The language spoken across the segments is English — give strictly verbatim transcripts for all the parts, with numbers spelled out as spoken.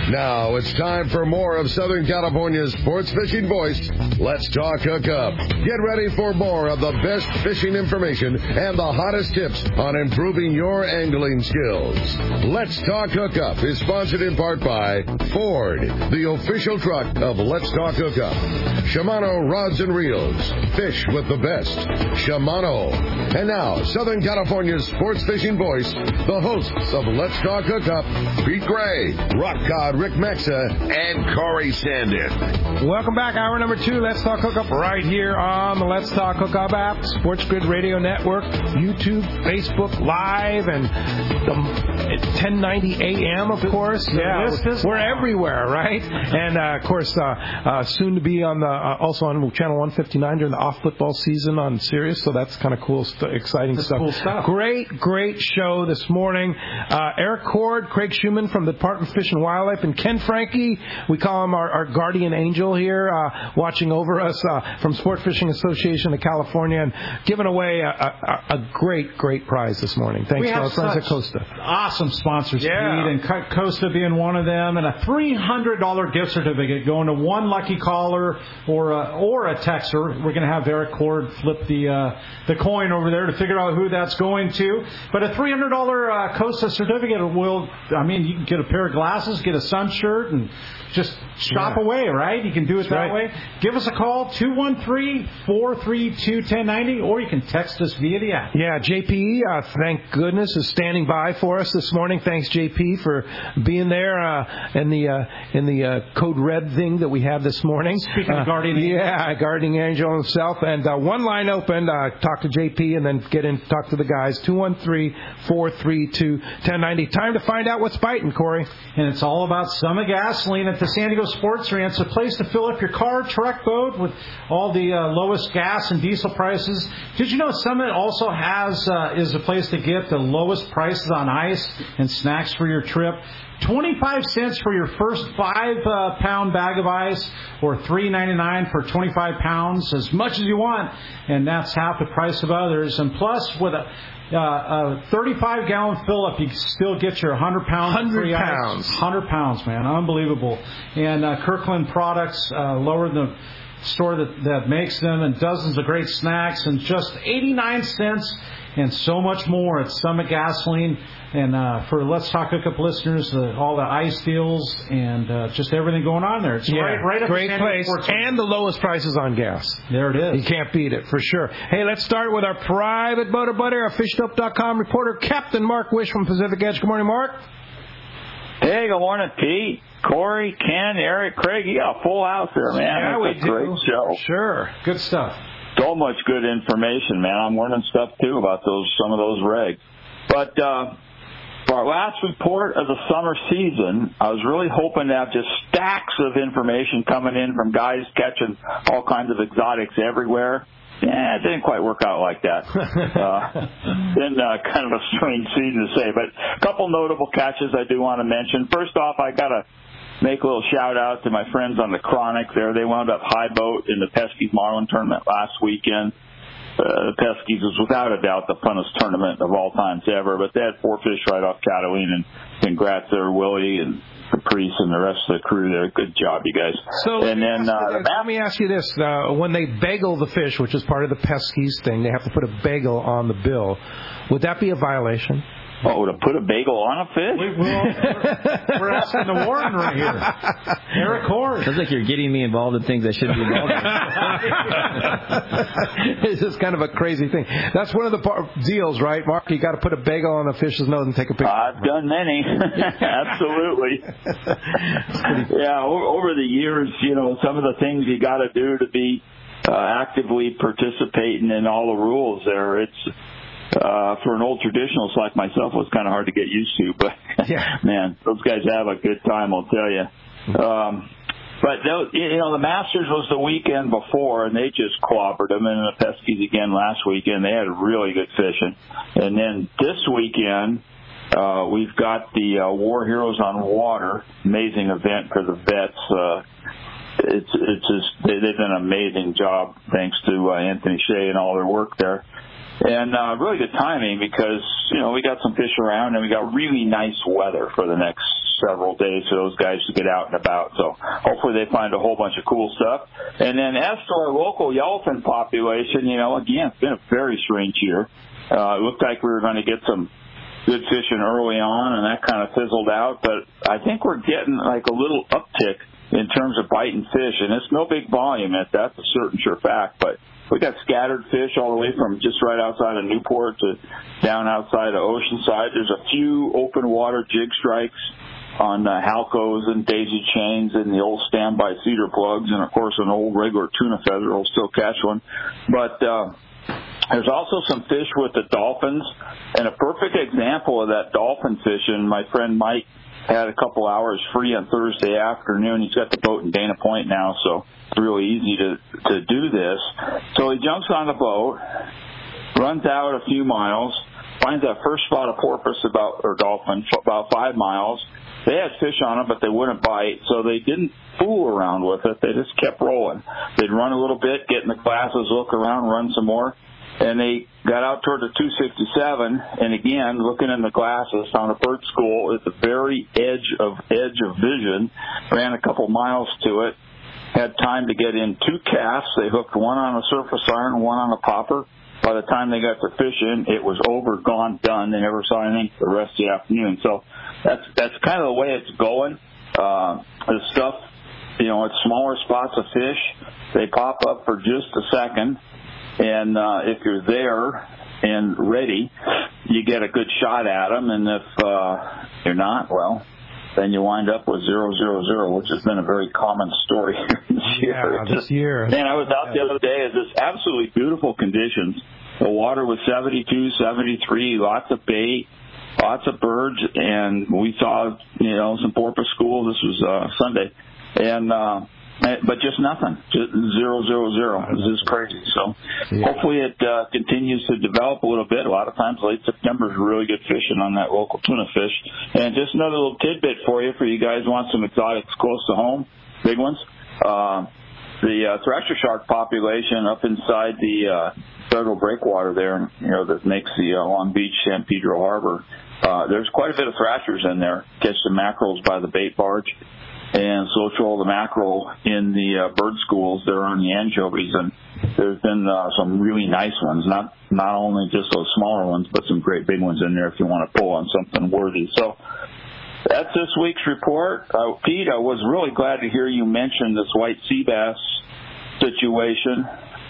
Now it's time for more of Southern California's sports fishing voice. Let's talk hookup. Get ready for more of the best fishing information and the hottest tips on improving your angling skills. Let's Talk Hookup is sponsored in part by Ford, the official truck of Let's Talk Hookup. Shimano Rods and Reels. Fish with the best. Shimano. And now, Southern California's sports fishing voice, the hosts of Let's Talk Hookup, Pete Gray, Rock Cod Rick Mexa, and Corey Sandin. Welcome back. Hour number two, Let's Talk Hookup, right here on the Let's Talk Hookup app, Sports Grid Radio Network, YouTube, Facebook Live, and the ten ninety A M, of course. Yeah, we're everywhere, right? And, uh, of course, uh, uh, soon to be on the uh, also on Channel one fifty-nine during the off-football season on Sirius, so that's kind of cool, st- exciting that's stuff. Cool stuff. Great, great show this morning. Uh, Eric Cord, Craig Schumann from the Department of Fish and Wildlife, and Ken Franke, we call him our, our guardian angel here, uh, watching over us uh, from Sport Fishing Association of California, and giving away a, a, a great, great prize this morning. Thanks we to our friends at Costa. Awesome sponsors, yeah. Pete, and Costa being one of them, and a three hundred dollars gift certificate going to one lucky caller or a, or a texter. We're going to have Eric Cord flip the uh, the coin over there to figure out who that's going to. But a three hundred dollars uh, Costa certificate will, I mean, you can get a pair of glasses, get a sun shirt, and just shop yeah. away, right? You can do it That's that right. way. Give us a call, two one three, four three two, one zero nine zero, or you can text us via the app. Yeah, J P, uh, thank goodness, is standing by for us this morning. Thanks, J P, for being there uh, in the uh, in the uh, Code Red thing that we have this morning. Speaking uh, of guardian angel. Yeah, guardian angel himself. And uh, one line open, uh, talk to J P and then get in, talk to the guys, two one three, four three two, one zero nine zero. Time to find out what's biting, Corey. And it's all about Summit Gasoline at the San Diego Sports Arena. It's a place to fill up your car, truck, boat with all the uh, lowest gas and diesel prices. Did you know Summit also has uh, is a place to get the lowest prices on ice and snacks for your trip? twenty-five cents for your first five uh, pound bag of ice, or three ninety-nine for twenty-five pounds, as much as you want, and that's half the price of others. And plus, with a Uh, a thirty-five gallon fill-up, you still get your one hundred pounds one hundred free pounds. ice. one hundred pounds, man. Unbelievable. And uh, Kirkland Products, uh, lower the store that, that makes them, and dozens of great snacks, and just eighty-nine cents, and so much more at Summit Gasoline. And uh, for Let's Talk Hookup listeners, uh, all the ice deals and uh, just everything going on there. It's yeah, right, right up great the place, Sports. And the lowest prices on gas. There it is. You can't beat it, for sure. Hey, let's start with our private boater buddy, our fish dope dot com reporter, Captain Mark Wish from Pacific Edge. Good morning, Mark. Hey, good morning, Pete, Corey, Ken, Eric, Craig. You got a full house there, man. Yeah, It's we a do. great show. Sure. Good stuff. So much good information, man. I'm learning stuff, too, about those some of those regs. But uh, for our last report of the summer season, I was really hoping to have just stacks of information coming in from guys catching all kinds of exotics everywhere. Yeah, it didn't quite work out like that. uh, been uh, kind of a strange season to say, but a couple notable catches I do want to mention. First off, I got to make a little shout-out to my friends on the Chronic there. They wound up high boat in the Pesky's Marlin tournament last weekend. Uh, the Pesky's was without a doubt the funnest tournament of all times ever, but they had four fish right off Catalina, and congrats there, Willie and Caprice and the rest of the crew there. Good job, you guys. So and then uh, let, let me ask you this. Uh, when they bagel the fish, which is part of the Pesky's thing, they have to put a bagel on the bill. Would that be a violation? Oh, to put a bagel on a fish? We, we're, we're, we're asking the warden right here. Eric Horn. Sounds like you're getting me involved in things I shouldn't be involved in. It's just kind of a crazy thing. That's one of the par- deals, right, Mark? You got to put a bagel on a fish's nose and take a picture. I've done many. Absolutely. Yeah, over the years, you know, some of the things you got to do to be uh, actively participating in all the rules there, it's Uh, for an old traditionalist like myself, it was kind of hard to get used to. But, yeah. man, those guys have a good time, I'll tell you. Um, but, those, you know, the Masters was the weekend before, and they just clobbered them. And the Pesky's again last weekend. They had really good fishing. And then this weekend, uh, we've got the uh, War Heroes on Water, amazing event for the vets. Uh, it's it's just they, they've done an amazing job, thanks to uh, Anthony Shea and all their work there. And uh, really good timing because, you know, we got some fish around and we got really nice weather for the next several days for those guys to get out and about. So hopefully they find a whole bunch of cool stuff. And then as to our local yellowfin population, you know, again, it's been a very strange year. Uh, it looked like we were going to get some good fishing early on, and that kind of fizzled out. But I think we're getting like a little uptick in terms of biting fish, and it's no big volume. That's a certain sure fact, but we got scattered fish all the way from just right outside of Newport to down outside of Oceanside. There's a few open water jig strikes on uh, Halcos and daisy chains and the old standby cedar plugs, and of course an old regular tuna feather will still catch one. But uh, there's also some fish with the dolphins, and a perfect example of that dolphin fishing, my friend Mike had a couple hours free on Thursday afternoon. He's got the boat in Dana Point now, so it's really easy to to do this. So he jumps on the boat, runs out a few miles, finds that first spot of porpoise about or dolphin about five miles. They had fish on them, but they wouldn't bite, so they didn't fool around with it. They just kept rolling. They'd run a little bit, get in the glasses, look around, run some more. And they got out toward the two sixty-seven, and again, looking in the glasses, found a bird school at the very edge of edge of vision, ran a couple miles to it, had time to get in two casts. They hooked one on a surface iron, one on a popper. By the time they got the fish in, it was over, gone, done. They never saw anything for the rest of the afternoon. So that's that's kind of the way it's going. Uh, the stuff, you know, it's smaller spots of fish. They pop up for just a second. And uh, if you're there and ready, you get a good shot at them. And if uh, you're not, well, then you wind up with zero, zero, zero, which has been a very common story this year. Yeah, this year. Man, I was out the other day. It's just absolutely beautiful conditions. The water was seventy-two, seventy-three, lots of bait, lots of birds, and we saw, you know, some porpoise schools. This was uh, Sunday. And uh but just nothing, just zero, zero, zero. This is crazy. So yeah. Hopefully it uh, continues to develop a little bit. A lot of times late September is really good fishing on that local tuna fish. And just another little tidbit for you, for you guys who want some exotics close to home, big ones. Uh, the uh, thresher shark population up inside the uh, federal breakwater there, you know, that makes the uh, Long Beach San Pedro Harbor. Uh, there's quite a bit of thrashers in there. Catch the mackerels by the bait barge. And so troll the mackerel in the uh, bird schools that are on the anchovies, and there's been uh, some really nice ones, not not only just those smaller ones, but some great big ones in there if you want to pull on something worthy. So that's this week's report. Uh, Pete, I was really glad to hear you mention this white sea bass situation.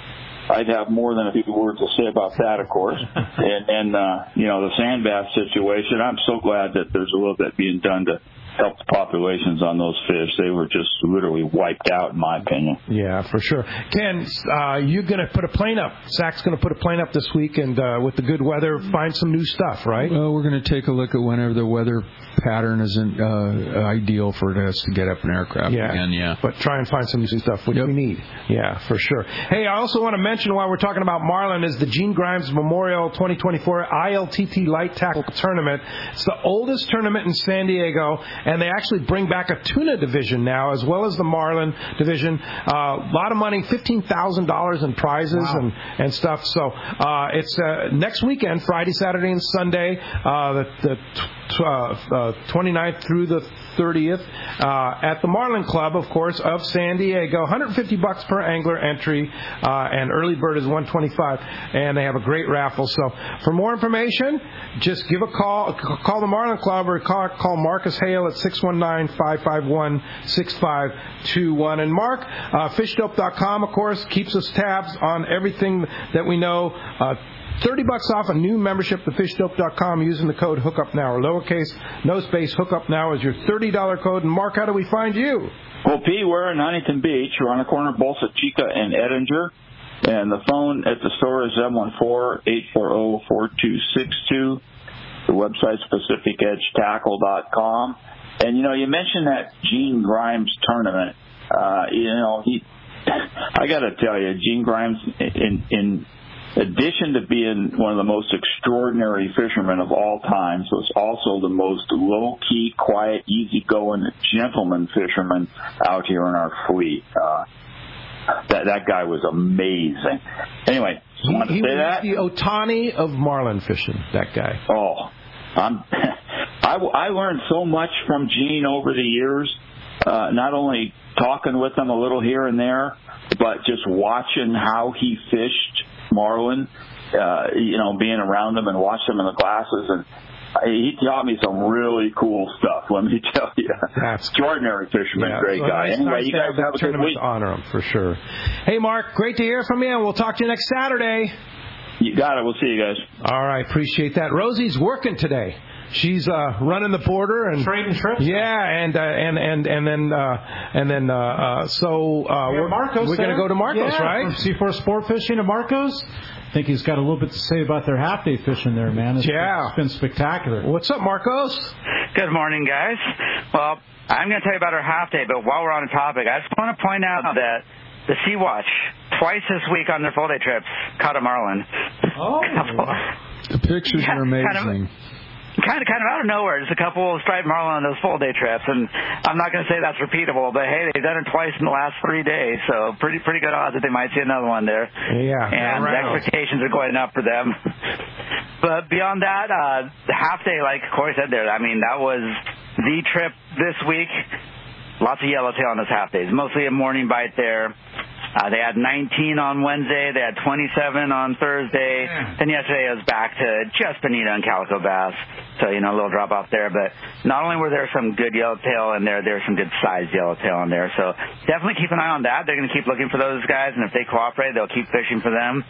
I'd have more than a few words to say about that, of course. and, and uh, you know, the sand bass situation, I'm so glad that there's a little bit being done to help the populations on those fish. They were just literally wiped out, in my opinion. Yeah, for sure. Ken, uh, you're going to put a plane up. Zach's going to put a plane up this week, and uh, with the good weather, find some new stuff, right? Well, we're going to take a look at whenever the weather pattern isn't uh, ideal for us to get up an aircraft yeah. again. Yeah, but try and find some new stuff, which yep. we need. Yeah, for sure. Hey, I also want to mention while we're talking about marlin is the Gene Grimes Memorial twenty twenty-four I L T T Light Tackle Tournament. It's the oldest tournament in San Diego, and they actually bring back a tuna division now as well as the marlin division. Uh, a lot of money, fifteen thousand dollars in prizes wow. and, and stuff. So uh, it's uh, next weekend, Friday, Saturday, and Sunday, uh, the, the t- uh, uh, twenty-ninth through the thirtieth uh, at the Marlin Club, of course, of San Diego. one hundred fifty bucks per angler entry, uh, and early bird is one hundred twenty-five, and they have a great raffle. So for more information, just give a call, call the Marlin Club, or call, call Marcus Hale at six one nine, five five one, six five two one. And Mark, uh, fish dope dot com, of course, keeps us tabs on everything that we know. Uh, thirty bucks off a new membership to fish dope dot com using the code HOOKUPNOW, or lowercase, no space, HOOKUPNOW is your thirty dollars code. And Mark, how do we find you? Well, P, we're in Huntington Beach. We're on the corner of Bolsa Chica and Edinger. And the phone at the store is seven one four, eight four zero, four two six two. The website's pacific edge tackle dot com. And, you know, you mentioned that Gene Grimes tournament. Uh, you know, he, I got to tell you, Gene Grimes, in, in addition to being one of the most extraordinary fishermen of all time, was also the most low-key, quiet, easygoing gentleman fisherman out here in our fleet. Uh, that that guy was amazing. Anyway, just wanted to he say was that. the Otani of marlin fishing, that guy. Oh, I'm... I, I learned so much from Gene over the years, uh, not only talking with him a little here and there, but just watching how he fished marlin, uh, you know, being around him and watching him in the glasses. And he taught me some really cool stuff, let me tell you. That's extraordinary fisherman, yeah, great so guy. Nice, anyway, nice you guys have a good week. To honor him, for sure. Hey, Mark, great to hear from you, and we'll talk to you next Saturday. You got it. We'll see you guys. All right, appreciate that. Rosie's working today. She's uh, running the border and trading trips. Yeah, and uh, and and and then uh, and then uh, uh, so uh, yeah, we're, Marcos we're going to go to Marcos, yeah, right? From C four Sport Fishing to Marcos. I think he's got a little bit to say about their half day fishing there, man. It's, yeah, it's been spectacular. What's up, Marcos? Good morning, guys. Well, I'm going to tell you about our half day, but while we're on the topic, I just want to point out that the Sea Watch, twice this week on their full day trips, caught a marlin. Oh, the pictures yeah, are amazing. Kind of, Kind of, kind of out of nowhere, just a couple of striped marlin on those full day trips, and I'm not going to say that's repeatable, but hey, they've done it twice in the last three days, so pretty, pretty good odds that they might see another one there. Yeah, and the expectations are going up for them. But beyond that, uh, the half day, like Corey said there, I mean, that was the trip this week. Lots of yellowtail on those half days, mostly a morning bite there. Uh, they had nineteen on Wednesday. They had twenty-seven on Thursday. Yeah. Then yesterday it was back to just bonita and calico bass. So, you know, a little drop off there. But not only were there some good yellowtail in there, there's some good sized yellowtail in there. So definitely keep an eye on that. They're going to keep looking for those guys. And if they cooperate, they'll keep fishing for them.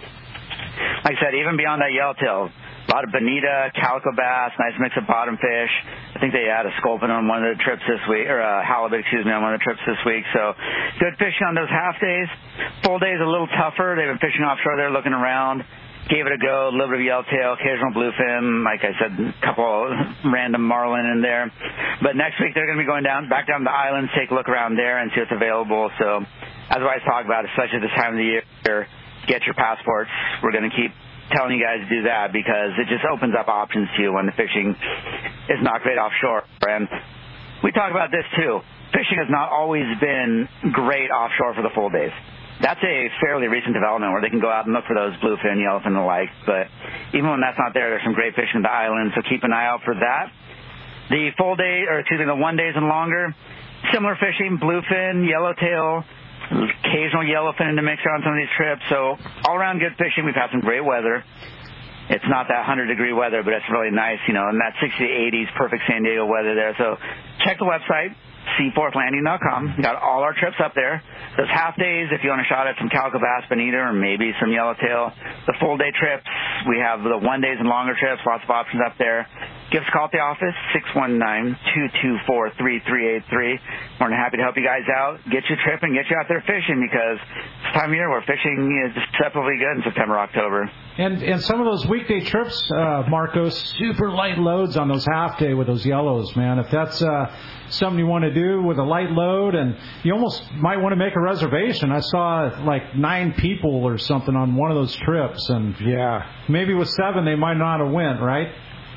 Like I said, even beyond that yellowtail, a lot of bonita, calico bass, nice mix of bottom fish. I think they had a sculpin on one of the trips this week, or a halibut, excuse me, on one of the trips this week. So good fishing on those half days. Full days a little tougher. They've been fishing offshore there, looking around. Gave it a go, a little bit of yellowtail, occasional bluefin, like I said, a couple random marlin in there. But next week they're going to be going down, back down to the islands, take a look around there and see what's available. So as I always talk about, especially this time of the year, get your passports. We're going to keep telling you guys to do that because it just opens up options to you when the fishing is not great offshore. And we talk about this too. Fishing has not always been great offshore for the full days. That's a fairly recent development where they can go out and look for those bluefin, yellowfin, and the like. But even when that's not there, there's some great fishing in the island, so keep an eye out for that. The full day, or excuse me, the one days and longer, similar fishing, bluefin, yellowtail, occasional yellowfin in the mixer on some of these trips. So all around good fishing. We've had some great weather. It's not that one hundred degree weather, but it's really nice, you know, and that sixty to eighties, perfect San Diego weather there. So check the website, sea fourth landing dot com. Got all our trips up there. Those half days, if you want a shot at some calico bass, bonita, or maybe some yellowtail. The full day trips, we have the one days and longer trips, lots of options up there. Give us a call at the office, six one nine, two two four, three three eight three. More than happy to help you guys out, get you a trip, and get you out there fishing because it's time of year where fishing is deceptively good in September, October. And and some of those weekday trips, uh, Marcos, super light loads on those half day with those yellows, man. If that's uh, something you want to do with a light load, and you almost might want to make a reservation. I saw like nine people or something on one of those trips, and yeah, maybe with seven they might not have went, right?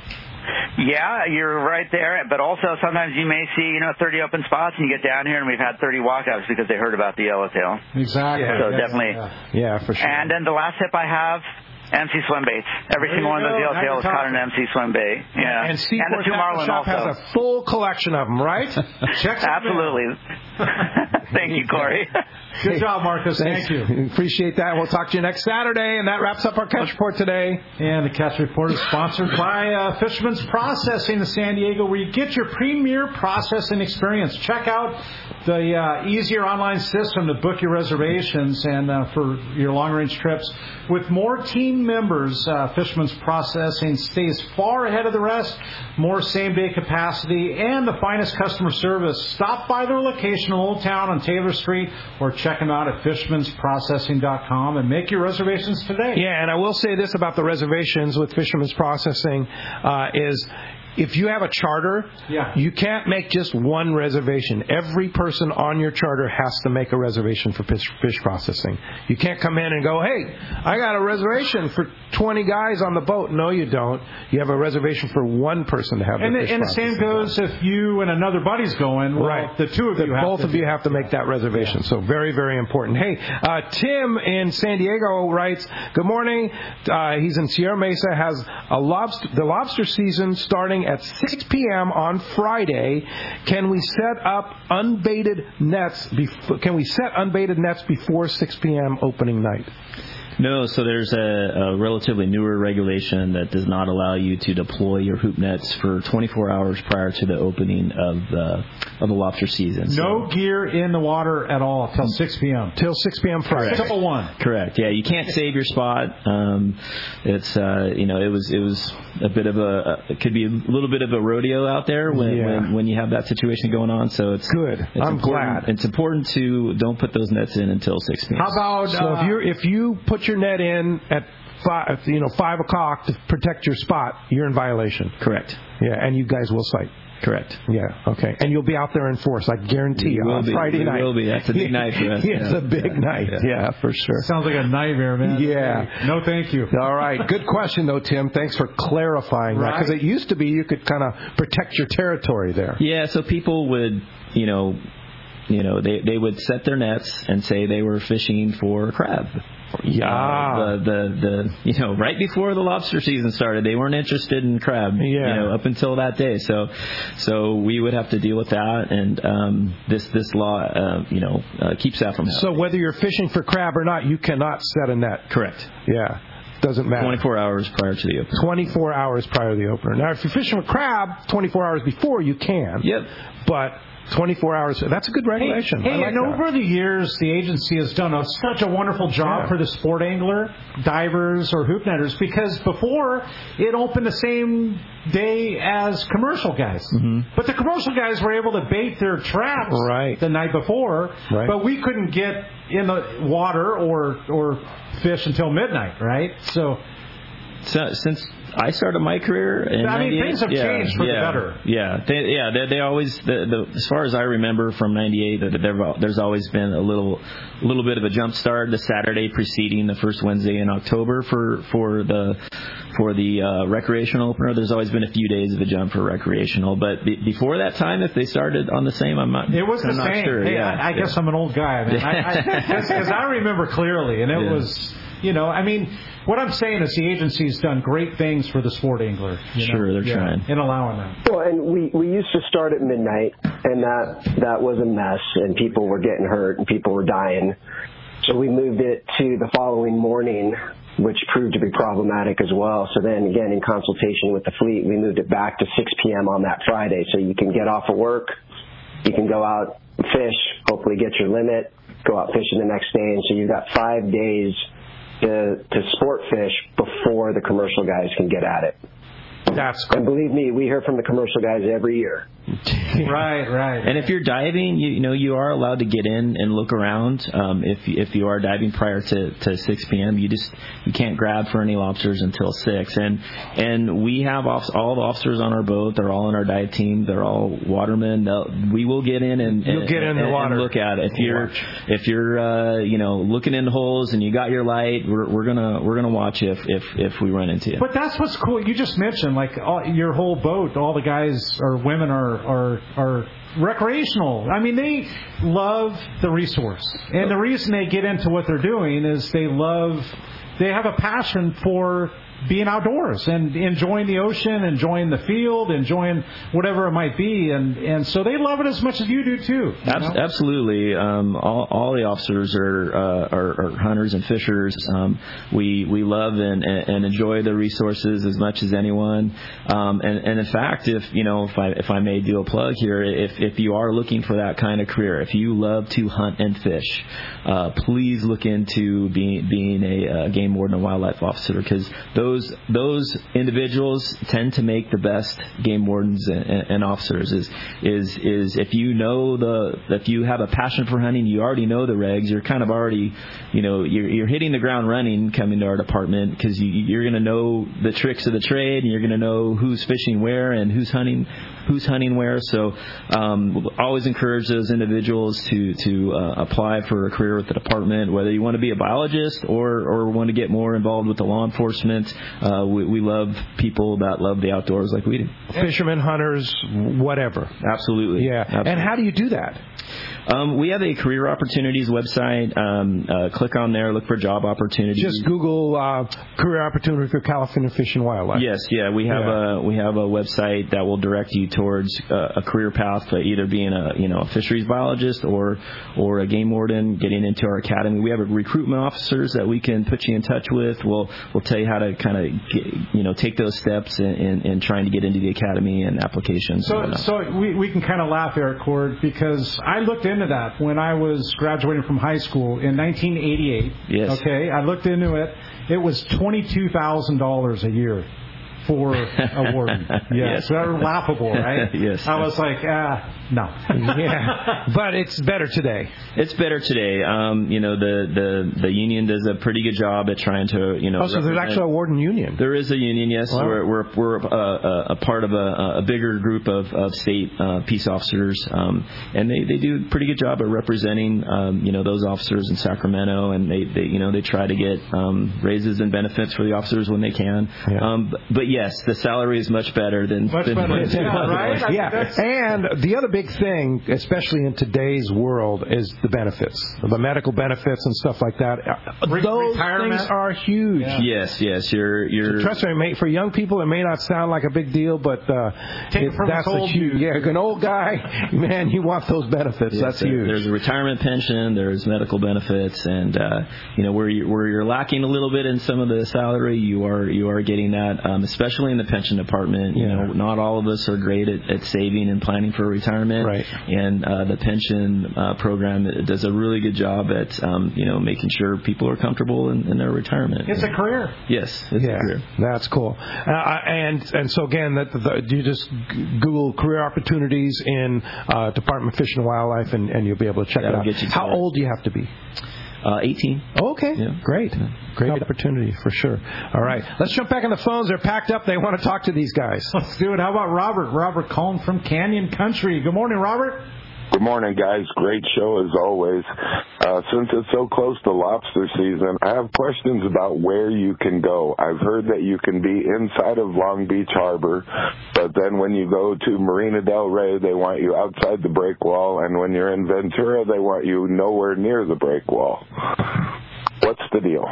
Yeah, you're right there. But also sometimes you may see, you know, thirty open spots, and you get down here, and we've had thirty walkouts because they heard about the yellowtail. Exactly. So yeah, definitely. Yeah, yeah, for sure. And then the last tip I have, M C swim baits. Every there single one of those go. yellowtails caught an M C swim bait. Yeah. And, Sea and the two marlin Shop also has a full collection of them, right? Check Absolutely. Thank you, Corey. Good job, Marcos. Thanks. Thank you. Appreciate that. We'll talk to you next Saturday, and that wraps up our Catch Report today. And the Catch Report is sponsored by uh, Fisherman's Processing of San Diego, where you get your premier processing experience. Check out the uh, easier online system to book your reservations and uh, for your long-range trips. With more team members, uh, Fisherman's Processing stays far ahead of the rest, more same-day capacity, and the finest customer service. Stop by their location in Old Town on Taylor Street, or check them out at fishermans processing dot com and make your reservations today. Yeah, and I will say this about the reservations with Fisherman's Processing uh, is if you have a charter, yeah. you can't make just one reservation. Every person on your charter has to make a reservation for fish, fish processing. You can't come in and go, hey, I got a reservation for twenty guys on the boat. No, you don't. You have a reservation for one person to have and the the fish And the same goes done. if you and another buddy's going. Well, right. The two of the, you have Both to of you have to make that reservation. Yeah. So very, very important. Hey, uh, Tim in San Diego writes, good morning. Uh, he's in Sierra Mesa, has a lobster, the lobster season starting starting at six p.m. on Friday. Can we set up unbaited nets? Bef- can we set unbaited nets before six p.m. opening night? No, so there's a, a relatively newer regulation that does not allow you to deploy your hoop nets for twenty-four hours prior to the opening of the of the lobster season. So. No gear in the water at all till six p.m. Till six p.m. Friday. Simple one. Correct. Yeah, you can't save your spot. Um, it's uh, you know it was it was a bit of a it could be a little bit of a rodeo out there when yeah. when, when you have that situation going on. So it's good. It's I'm important, glad. It's important to don't put those nets in until six p.m. How about so uh, if you if you put your net in at five, you know, five o'clock to protect your spot, you're in violation. Correct. Yeah, and you guys will cite. Correct. Yeah. Okay. And you'll be out there in force, I guarantee you, on be. Friday we night. Will be. That's a big night for us. It's yeah. a big yeah. night. Yeah. yeah, for sure. Sounds like a nightmare, man. Yeah. No, thank you. All right. Good question, though, Tim. Thanks for clarifying right. that, because it used to be you could kind of protect your territory there. Yeah. So people would, you know, you know, they they would set their nets and say they were fishing for crab. Yeah. Uh, the, the the you know right before the lobster season started, they weren't interested in crab. Yeah. You know, up until that day. So so we would have to deal with that, and um, this this law uh, you know uh, keeps that from happening. So whether you're fishing for crab or not, you cannot set a net. Correct. Yeah. Doesn't matter. twenty-four hours prior to the opener. twenty-four hours prior to the opener. Now, if you're fishing for crab, twenty-four hours before, you can. Yep. But twenty-four hours, that's a good regulation. Hey, I hey like and that. over the years, the agency has done a, such a wonderful job Yeah. for the sport angler, divers, or hoop netters, because before, it opened the same day as commercial guys. Mm-hmm. But the commercial guys were able to bait their traps right. the night before, right. but we couldn't get in the water or or fish until midnight, right? So... So, since I started my career in I mean, ninety-eight, things have yeah, changed for yeah, the better. Yeah, they, yeah. They, they always, the, the, as far as I remember from ninety-eight, that there, there's always been a little, little bit of a jump start the Saturday preceding the first Wednesday in October for for the for the uh, recreational opener. There's always been a few days of a jump for recreational, but be, before that time, if they started on the same, I'm not. It was I'm the not same. Sure. Hey, yeah, I, I yeah. guess I'm an old guy, man. Because I, I, I remember clearly, and it Yeah. was, you know, I mean, what I'm saying is the agency's done great things for the sport angler. You know? Sure, they're yeah, trying. in allowing that. Well, and we, we used to start at midnight, and that that was a mess, and people were getting hurt, and people were dying. So we moved it to the following morning, which proved to be problematic as well. So then, again, in consultation with the fleet, we moved it back to six p.m. on that Friday, so you can get off of work, you can go out, fish, hopefully get your limit, go out fishing the next day, and so you've got five days to, to sport fish before the commercial guys can get at it. That's cool. And believe me, we hear from the commercial guys every year. Right, right. And if you're diving, you, you know you are allowed to get in and look around. Um, if if you are diving prior to, to six p.m., you just you can't grab for any lobsters until six. And and we have off, all the officers on our boat. They're all in our dive team. They're all watermen. They'll, we will get in and, You'll and get in the and, water. and look at it. If you're Watch. if you're uh, you know looking in the holes and you got your light, we're we're gonna we're gonna watch you if if if we run into you. But that's what's cool. You just mentioned, like, all, your whole boat, all the guys or women are, are, are recreational. I mean, they love the resource. And the reason they get into what they're doing is they love, they have a passion for being outdoors and enjoying the ocean, enjoying the field, enjoying whatever it might be, and and so they love it as much as you do too. You Abs- know? Absolutely, um, all, all the officers are, uh, are, are hunters and fishers. Um, we we love and, and enjoy the resources as much as anyone. Um, and, and in fact, if you know, if I if I may do a plug here, if if you are looking for that kind of career, if you love to hunt and fish, uh, please look into being being a, a game warden and wildlife officer, because those Those those individuals tend to make the best game wardens and, and officers. Is is is if you know the if you have a passion for hunting, you already know the regs. You're kind of already, you know, you're you're hitting the ground running coming to our department, because you, you're going to know the tricks of the trade, and you're going to know who's fishing where and who's hunting who's hunting where. So um, always encourage those individuals to to uh, apply for a career with the department, whether you want to be a biologist or or want to get more involved with the law enforcement. Uh, we, we love people that love the outdoors like we do. Fishermen, hunters, whatever. Absolutely. Yeah. Absolutely. And how do you do that? Um, we have a career opportunities website. Um, uh, click on there, look for job opportunities. Just Google uh, career opportunity for California Fish and Wildlife. Yes, yeah, we have Yeah. a we have a website that will direct you towards uh, a career path, to either being a you know a fisheries biologist or or a game warden, getting into our academy. We have recruitment officers that we can put you in touch with. We'll we'll tell you how to kind of you know take those steps in, in, in trying to get into the academy and applications. So, and so we, we can kind of laugh, Eric Cord, because I looked into that when I was graduating from high school in nineteen eighty-eight. Yes. Okay, I looked into it. It was twenty-two thousand dollars a year for a warden. Yeah, Yes. so they're laughable, right? Yes. I was like, ah, no. Yeah, but it's better today. It's better today. Um, you know, the, the, the union does a pretty good job at trying to, you know. Oh, so there's represent- actually a warden union. There is a union, yes. Wow. We're we're, we're a, a part of a, a bigger group of, of state uh, peace officers, um, and they, they do a pretty good job at representing, um, you know, those officers in Sacramento, and they, they you know they try to get um, raises and benefits for the officers when they can. Yeah. Um, but, but yes, the salary is much better than Much than, better, than yeah, right? I mean, Yeah, that's- and the other big thing, especially in today's world, is the benefits, the medical benefits and stuff like that. Re- Those retirement. things are huge. Yeah. Yes, yes, you're you're. Trust me, mate, for young people, it may not sound like a big deal, but uh, Take it from that's this a old huge. dude. Yeah, an old guy, man, you want those benefits. Yes, that's there- huge. There's a retirement pension, there's medical benefits, and uh, you know where you where you're lacking a little bit in some of the salary, you are you are getting that, um, especially in the pension department. You Yeah. know, not all of us are great at, at saving and planning for retirement, Right. and uh, the pension uh, program does a really good job at um, you know making sure people are comfortable in, in their retirement. It's a career. Yes, it's Yeah, a career. that's cool. Uh, and and so again, that the, you just Google career opportunities in uh, Department of Fish and Wildlife, and, and you'll be able to check That'll it out. get you How started. old do you have to be? Uh, eighteen. Oh, okay, Yeah. great, great opportunity for sure. All right, let's jump back on the phones. They're packed up. They want to talk to these guys. Let's do it. How about Robert? Robert calling from Canyon Country. Good morning, Robert. Good morning, guys. Great show as always. Uh, since it's so close to lobster season, I have questions about where you can go. I've heard that you can be inside of Long Beach Harbor, but then when you go to Marina del Rey, they want you outside the break wall, and when you're in Ventura, they want you nowhere near the break wall. What's the deal?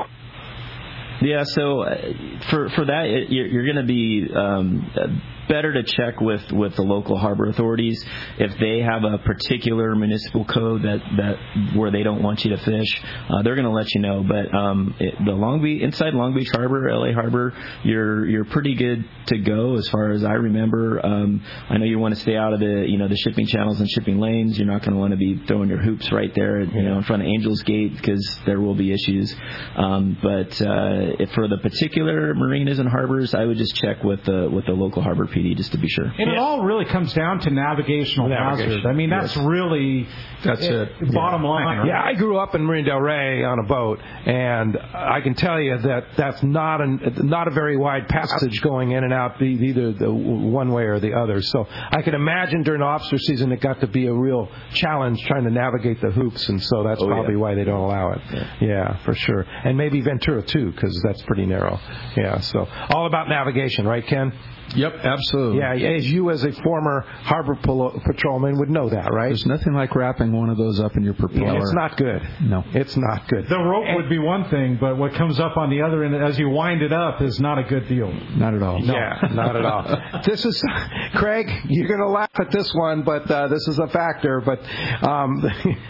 Yeah, so uh, for for that, it, you're, you're going to be um, better to check with, with the local harbor authorities if they have a particular municipal code that, that where they don't want you to fish. Uh, they're going to let you know. But um, it, the Long Beach inside Long Beach Harbor, L A Harbor, you're you're pretty good to go as far as I remember. Um, I know you want to stay out of the you know the shipping channels and shipping lanes. You're not going to want to be throwing your hoops right there, you know, in front of Angels Gate because there will be issues. Um, but uh, if for the particular marinas and harbors, I would just check with the with the local harbor P D just to be sure. And yeah. it all really comes down to navigational Navigation. hazard. I mean, that's yes. really that's it. it bottom yeah. line. Right? Yeah, I grew up in Marina del Rey on a boat, and I can tell you that that's not a not a very wide passage going in and out either the one way or the other. So I can imagine during the lobster season it got to be a real challenge trying to navigate the hoops, and so that's oh, probably yeah. why they don't allow it. Yeah, yeah for sure. And maybe Ventura too, because that's pretty narrow. Yeah, so all about navigation, right, Ken? Yep, absolutely. Yeah, as you as a former harbor patrolman would know that, right? There's nothing like wrapping one of those up in your propeller. Yeah, it's not good. No. It's not good. The rope and, would be one thing, but what comes up on the other end as you wind it up is not a good deal. Not at all. No. Yeah, not at all. This is, Craig, you're going to laugh at this one, but uh, this is a factor. But um,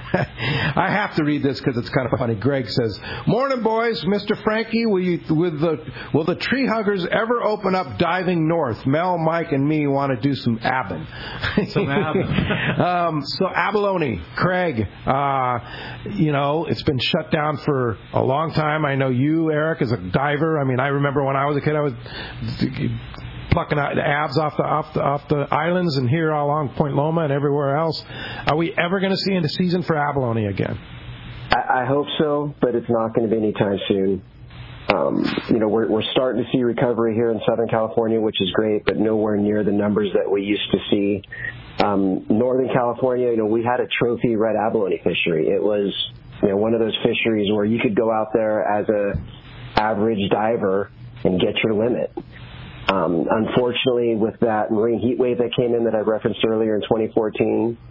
I have to read this because it's kind of funny. Greg says, "Morning, boys. Mister Frankie, will, you, with the, will the tree huggers ever open up diving north? Mel, Mike, and me want to do some abbing." Some abbing. um, so abalone, Craig, uh, you know, it's been shut down for a long time. I know you, Eric, as a diver. I mean, I remember when I was a kid, I was plucking out the abs off the off the off the islands and here along Point Loma and everywhere else. Are we ever going to see in the season for abalone again? I, I hope so, but it's not going to be anytime soon. Um, you know, we're, we're starting to see recovery here in Southern California, which is great, but nowhere near the numbers that we used to see. Um, Northern California, you know, we had a trophy red abalone fishery. It was, you know, one of those fisheries where you could go out there as a average diver and get your limit. Um, unfortunately, with that marine heat wave that came in that I referenced earlier in twenty fourteen,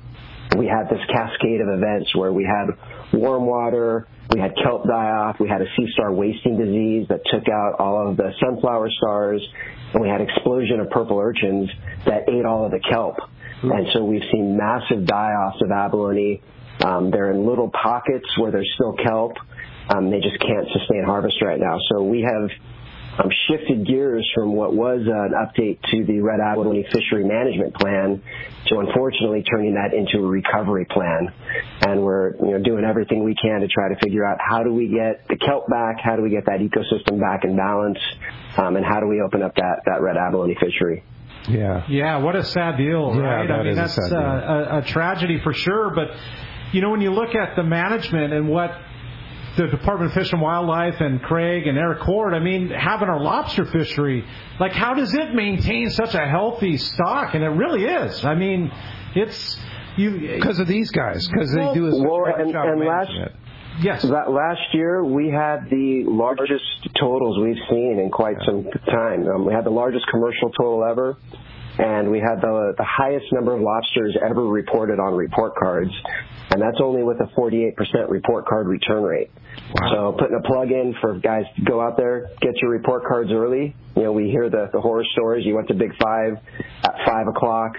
we had this cascade of events where we had warm water, we had kelp die-off, we had a sea star wasting disease that took out all of the sunflower stars, and we had explosion of purple urchins that ate all of the kelp. Mm-hmm. And so we've seen massive die-offs of abalone. Um, they're in little pockets where there's still kelp. Um, they just can't sustain harvest right now. So we have um, shifted gears from what was an update to the red abalone fishery management plan to unfortunately turning that into a recovery plan. And we're you know doing everything we can to try to figure out how do we get the kelp back, how do we get that ecosystem back in balance, um, and how do we open up that, that red abalone fishery. Yeah. Yeah, what a sad deal, right? Yeah, that I mean, is that's a, sad deal. a, a tragedy for sure. But, you know, when you look at the management and what the Department of Fish and Wildlife and Craig and Eric Cord, I mean, having our lobster fishery, like, how does it maintain such a healthy stock? And it really is. I mean, it's you because of these guys, because well, they do a well, great and, job and managing last, it. Yes. That last year, we had the largest totals we've seen in quite some time. Um, we had the largest commercial total ever, and we had the the highest number of lobsters ever reported on report cards, and that's only with a forty-eight percent report card return rate. Wow. So putting a plug in for guys to go out there, get your report cards early. You know, we hear the, the horror stories. You went to Big Five at five o'clock,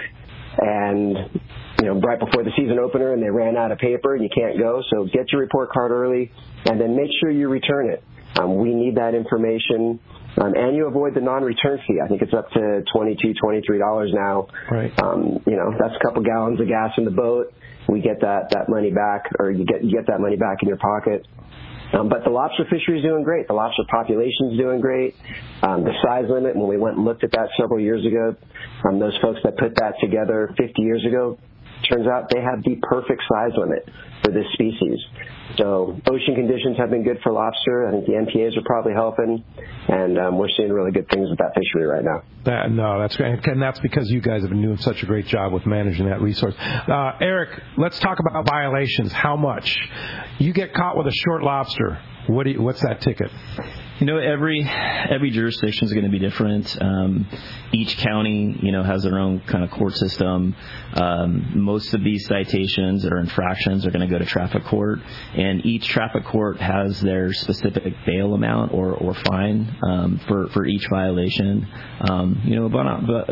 and you know, right before the season opener, and they ran out of paper, and you can't go. So get your report card early, and then make sure you return it. Um, we need that information, um, and you avoid the non-return fee. I think it's up to twenty-two dollars, twenty-three dollars now. Right. Um, you know, that's a couple gallons of gas in the boat. We get that, that money back, or you get you get that money back in your pocket. Um, but the lobster fishery is doing great. The lobster population is doing great. Um, the size limit, when we went and looked at that several years ago, um, those folks that put that together fifty years ago, turns out they have the perfect size limit for this species. So ocean conditions have been good for lobster. I think the M P As are probably helping, and um, we're seeing really good things with that fishery right now. That, no, that's great, and that's because you guys have been doing such a great job with managing that resource. Uh, Eric, let's talk about violations. How much? You get caught with a short lobster. What do you, what's that ticket? You know, every every jurisdiction is going to be different. Um, each county, you know, has their own kind of court system. Um, most of these citations or infractions are going to go to traffic court, and each traffic court has their specific bail amount or, or fine um, for for each violation. Um, you know, about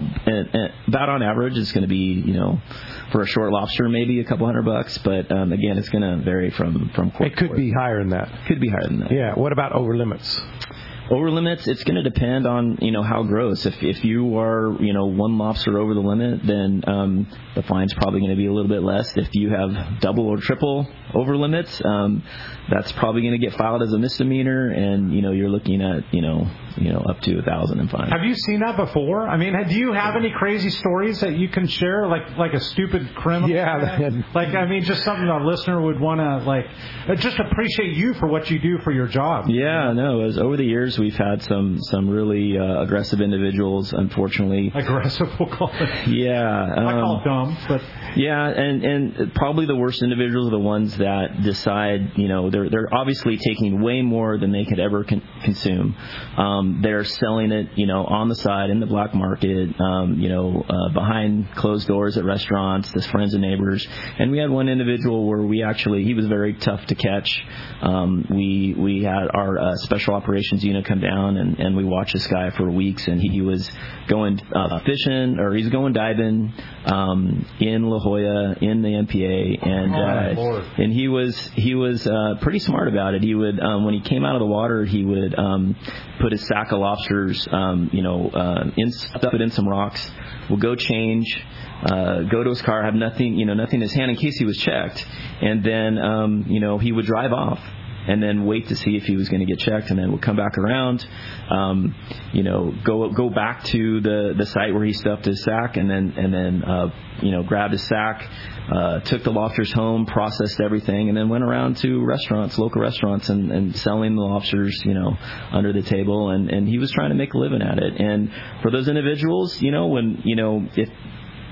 on, about on average, it's going to be, you know, for a short lobster, maybe a couple hundred bucks. But um, again, it's going to vary from from court. It could to court. be higher than that. Could be higher than that. Yeah. What about over limits? Over limits, it's going to depend on, you know, how gross. If if you are, you know, one lobster over the limit, then um, the fine's probably going to be a little bit less. If you have double or triple over limits, um, that's probably going to get filed as a misdemeanor, and you know, you're looking at, you know, you know, up to a thousand in fine. Have you seen that before? I mean, do you have any crazy stories that you can share, like like a stupid criminal? Yeah. Like, I mean, just something a listener would want to, like, just appreciate you for what you do for your job. Yeah, no, as over the years, we've had some some really uh, aggressive individuals, unfortunately. Aggressive, we'll call it. Yeah. Um, I call it dumb, but. Yeah, and, and probably the worst individuals are the ones that decide, you know, they're they're obviously taking way more than they could ever con- consume. Um, they're selling it, you know, on the side in the black market, um, you know, uh, behind closed doors at restaurants, to friends and neighbors. And we had one individual where we actually, he was very tough to catch. Um, we we had our uh, special operations unit come down, and, and we watched this guy for weeks, and he, he was going uh, fishing, or he's going diving um, in La Jolla, in the M P A, and uh, and he was he was uh, pretty smart about it. He would um, when he came out of the water, he would um, put his sack of lobsters, um, you know, uh, in, stuff it in some rocks. We'll go change. Uh, go to his car, have nothing, you know, nothing in his hand in case he was checked, and then, um, you know, he would drive off and then wait to see if he was going to get checked, and then we'll come back around, um, you know, go go back to the, the site where he stuffed his sack, and then and then uh, you know, grabbed his sack, uh, took the lobsters home, processed everything, and then went around to restaurants, local restaurants, and, and selling the lobsters, you know, under the table, and, and he was trying to make a living at it. And for those individuals, you know, when you know if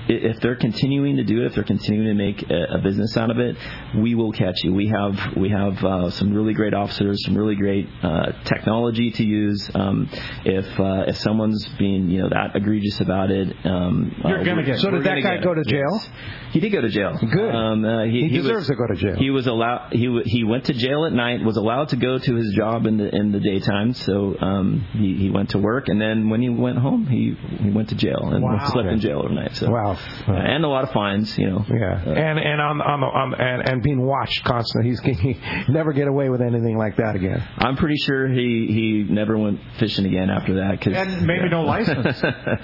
if they're continuing to do it, if they're continuing to make a, a business out of it, we will catch you. We have we have uh, some really great officers, some really great uh, technology to use. Um, if uh, if someone's being you know that egregious about it, um, you're uh, gonna get. So did that guy go to jail? Yes. He did go to jail. Good. Um, uh, he, he, he deserves was, to go to jail. He was allowed. He he went to jail at night. Was allowed to go to his job in the in the daytime. So um, he he went to work, and then when he went home, he he went to jail and wow. slept in jail overnight. So. Wow. Uh, and a lot of fines, you know. Yeah. Uh, and and on on, the, on and, and being watched constantly. He's he never get away with anything like that again. I'm pretty sure he he never went fishing again after that. Cause, and maybe yeah. no license.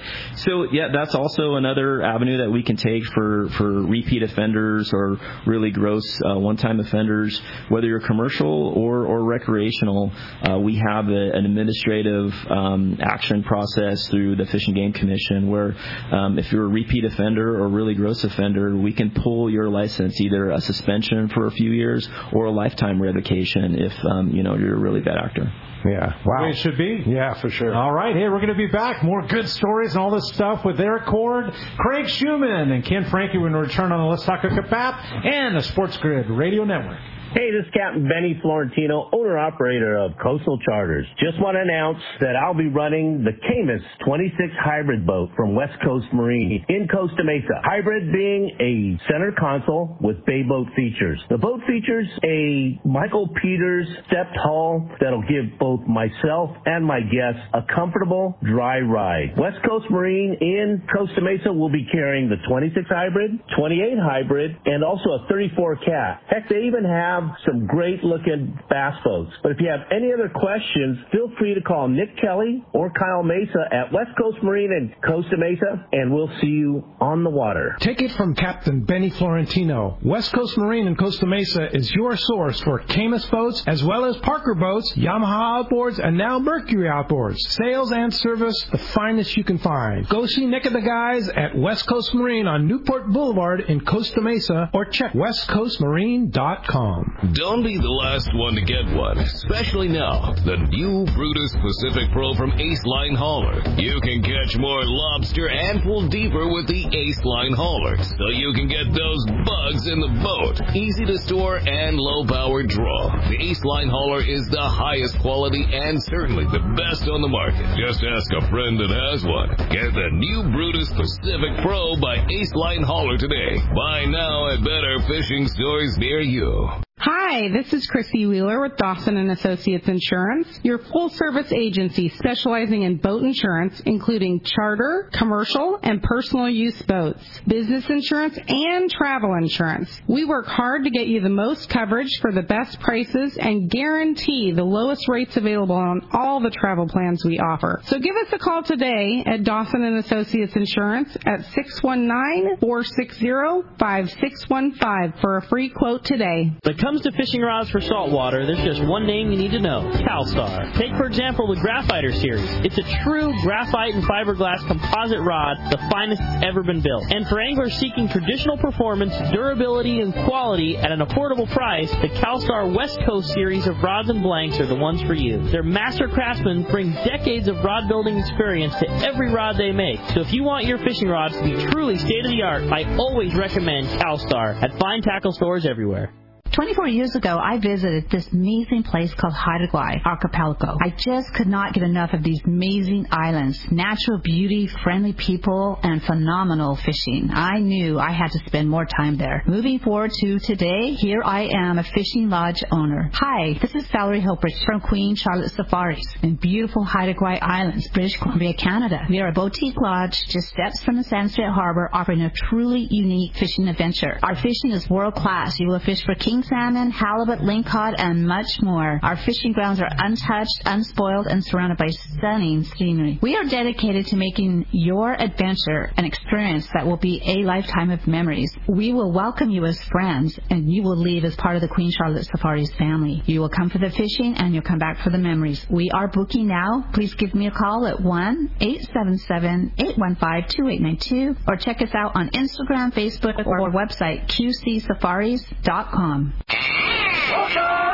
So yeah, that's also another avenue that we can take for for repeat offenders or really gross uh, one-time offenders, whether you're commercial or, or recreational. Uh, we have a, an administrative um, action process through the Fish and Game Commission where um, if you're a repeat offender or really gross offender, we can pull your license, either a suspension for a few years or a lifetime revocation if um, you know you're a really bad actor. Yeah. Wow. It should be. Yeah, for sure. All right. Hey, we're going to be back. More good stories and all this stuff with Eric Cord, Craig Schumann, and Ken Frankie when we return on the Let's Talk Hookup app and the Sports Grid Radio Network. Hey, this is Captain Benny Florentino, owner-operator of Coastal Charters. Just want to announce that I'll be running the Camus twenty-six Hybrid boat from West Coast Marine in Costa Mesa. Hybrid being a center console with bay boat features. The boat features a Michael Peters stepped hull that'll give both myself and my guests a comfortable, dry ride. West Coast Marine in Costa Mesa will be carrying the twenty-six Hybrid, twenty-eight Hybrid, and also a thirty-four Cat. Heck, they even have some great-looking bass boats. But if you have any other questions, feel free to call Nick Kelly or Kyle Mesa at West Coast Marine in Costa Mesa, and we'll see you on the water. Take it from Captain Benny Florentino. West Coast Marine in Costa Mesa is your source for Camus boats, as well as Parker boats, Yamaha outboards, and now Mercury outboards. Sales and service, the finest you can find. Go see Nick and the guys at West Coast Marine on Newport Boulevard in Costa Mesa, or check west coast marine dot com. Don't be the last one to get one, especially now. The new Brutus Pacific Pro from Ace Line Hauler. You can catch more lobster and pull deeper with the Ace Line Hauler, so you can get those bugs in the boat. Easy to store and low-power draw. The Ace Line Hauler is the highest quality and certainly the best on the market. Just ask a friend that has one. Get the new Brutus Pacific Pro by Ace Line Hauler today. Buy now at better fishing stores near you. Hi, this is Chrissy Wheeler with Dawson and Associates Insurance, your full-service agency specializing in boat insurance, including charter, commercial, and personal use boats, business insurance, and travel insurance. We work hard to get you the most coverage for the best prices and guarantee the lowest rates available on all the travel plans we offer. So give us a call today at Dawson and Associates Insurance at six one nine, four six zero, five six one five for a free quote today. The When it comes to fishing rods for saltwater, there's just one name you need to know, CalStar. Take, for example, the Graphiter series. It's a true graphite and fiberglass composite rod, the finest ever been built. And for anglers seeking traditional performance, durability, and quality at an affordable price, the CalStar West Coast series of rods and blanks are the ones for you. Their master craftsmen bring decades of rod building experience to every rod they make. So if you want your fishing rods to be truly state-of-the-art, I always recommend CalStar at fine tackle stores everywhere. twenty-four years ago, I visited this amazing place called Haida Gwaii Archipelago. I just could not get enough of these amazing islands, natural beauty, friendly people, and phenomenal fishing. I knew I had to spend more time there. Moving forward to today, here I am, a fishing lodge owner. Hi, this is Valerie Hilprich from Queen Charlotte Safaris in beautiful Haida Gwaii Islands, British Columbia, Canada. We are a boutique lodge just steps from the Sandstorm Harbor, offering a truly unique fishing adventure. Our fishing is world class. You will fish for king salmon, halibut, lingcod, and much more. Our fishing grounds are untouched, unspoiled, and surrounded by stunning scenery. We are dedicated to making your adventure an experience that will be a lifetime of memories. We will welcome you as friends, and you will leave as part of the Queen Charlotte Safaris family. You will come for the fishing, and you'll come back for the memories. We are booking now. Please give me a call at one eight seven seven, eight one five, two eight nine two or check us out on Instagram, Facebook, or our website, q c safaris dot com.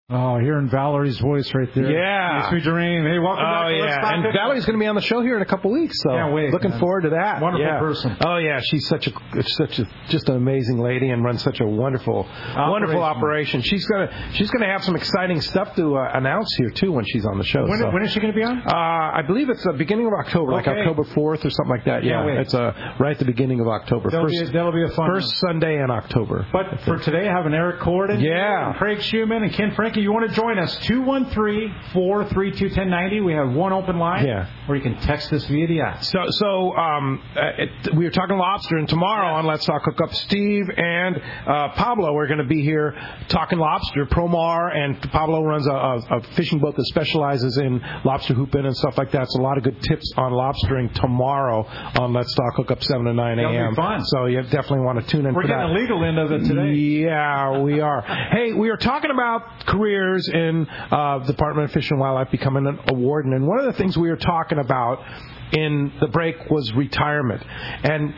Oh, hearing Valerie's voice right there. Yeah. Makes me dream. Hey, welcome oh, back to yeah. Let's Talk And Pickup. Valerie's going to be on the show here in a couple weeks, so Can't wait, looking man. forward to that. Wonderful yeah. person. Oh yeah, she's such a such a just an amazing lady and runs such a wonderful Operation. wonderful operation. She's gonna she's gonna have some exciting stuff to uh, announce here too when she's on the show. When, so. when is she going to be on? Uh, I believe it's the beginning of October, Okay. like October fourth or something like that. Can't Yeah, wait. it's uh, right at the beginning of October. That'll, first, be, that'll be a fun first one. Sunday in October. But for today, having Eric Corden, Yeah. and Craig Schumann, and Ken Frankie, you want to join us? two one three, four three two, one zero nine zero. We have one open line. Yeah. Or you can text us via the app. So, so um, uh, it, we were talking lobster, and tomorrow Yes. on Let's Talk Hook Up, Steve and uh, Pablo are going to be here talking lobster. Promar and Pablo runs a, a, a fishing boat that specializes in lobster hooping and stuff like that. So a lot of good tips on lobstering tomorrow on Let's Talk Hook Up, seven to nine a.m. That'll be fun. So you definitely want to tune in We're for getting that. the legal end of it today. Yeah, we are. Hey, we are talking about careers in uh, the Department of Fish and Wildlife, becoming an, a warden. And one of the things we were talking about in the break was retirement. And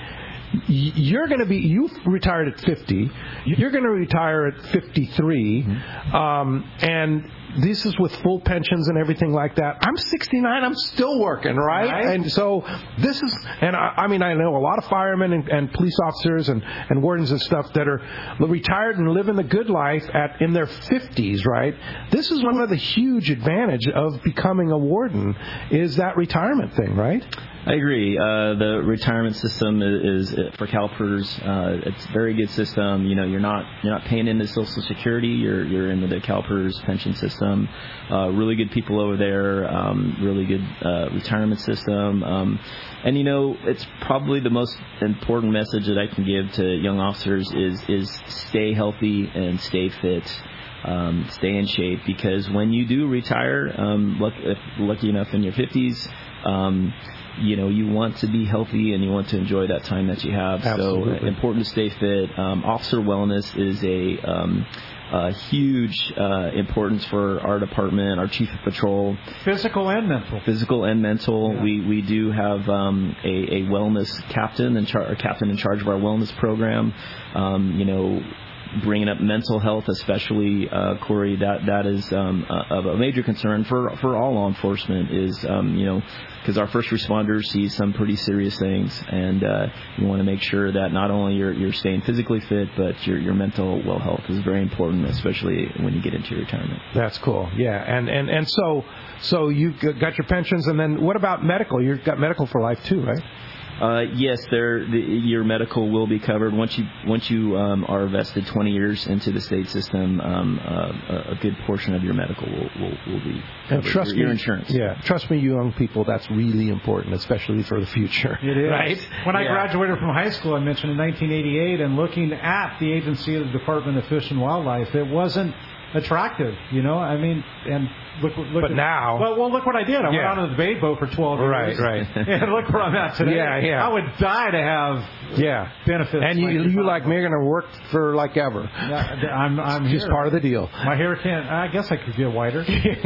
you're going to be, you retired at fifty. You're going to retire at fifty-three. Mm-hmm. Um, and this is with full pensions and everything like that. I'm sixty-nine. I'm still working, right? Right. And so this is, and I, I mean, I know a lot of firemen and, and police officers and, and wardens and stuff that are retired and living the good life at in their fifties, right? This is one of the huge advantage of becoming a warden is that retirement thing, right? I agree. Uh, the retirement system is, is for CalPERS. Uh, it's a very good system. You know, you're not you're not paying into Social Security. You're you're into the CalPERS pension system. Uh, really good people over there. Um, really good uh, retirement system. Um, and you know, it's probably the most important message that I can give to young officers is is stay healthy and stay fit. Um, stay in shape, because when you do retire, um, luck, if lucky enough in your fifties. Um, You know, you want to be healthy and you want to enjoy that time that you have. Absolutely. So, uh, important to stay fit. Um, officer wellness is a, um, a huge uh, importance for our department, our chief of patrol. Physical and mental. Physical and mental. Yeah. We we do have um, a, a wellness captain and char- a captain in charge of our wellness program. Um, you know. Bringing up mental health, especially uh, Corey, that that is um, a, of a major concern for for all law enforcement. Is um, you know, because our first responders see some pretty serious things, and uh, you want to make sure that not only you're you're staying physically fit, but your your mental well health is very important, especially when you get into your retirement. That's cool. Yeah, and and and so so you got your pensions, and then what about medical? You've got medical for life too, right? Uh, yes, there. The, your medical will be covered once you once you um, are vested twenty years into the state system. Um, uh, a good portion of your medical will will, will be covered. And trust your, me, your insurance. Yeah, trust me, you young people, that's really important, especially for the future. It is. Right? When I Yeah. graduated from high school, I mentioned in nineteen eighty-eight, and looking at the agency of the Department of Fish and Wildlife, it wasn't attractive, you know. I mean, and look, look. But at, now, well, well, look what I did. I Yeah. went on a debate boat for twelve Right, years. right. And look where I'm at today. Yeah, yeah. I would die to have yeah, benefits. and you, like you like me are going to work for like ever. Yeah, I'm, I'm It's just here. part of the deal. My hair can't. I guess I could get whiter.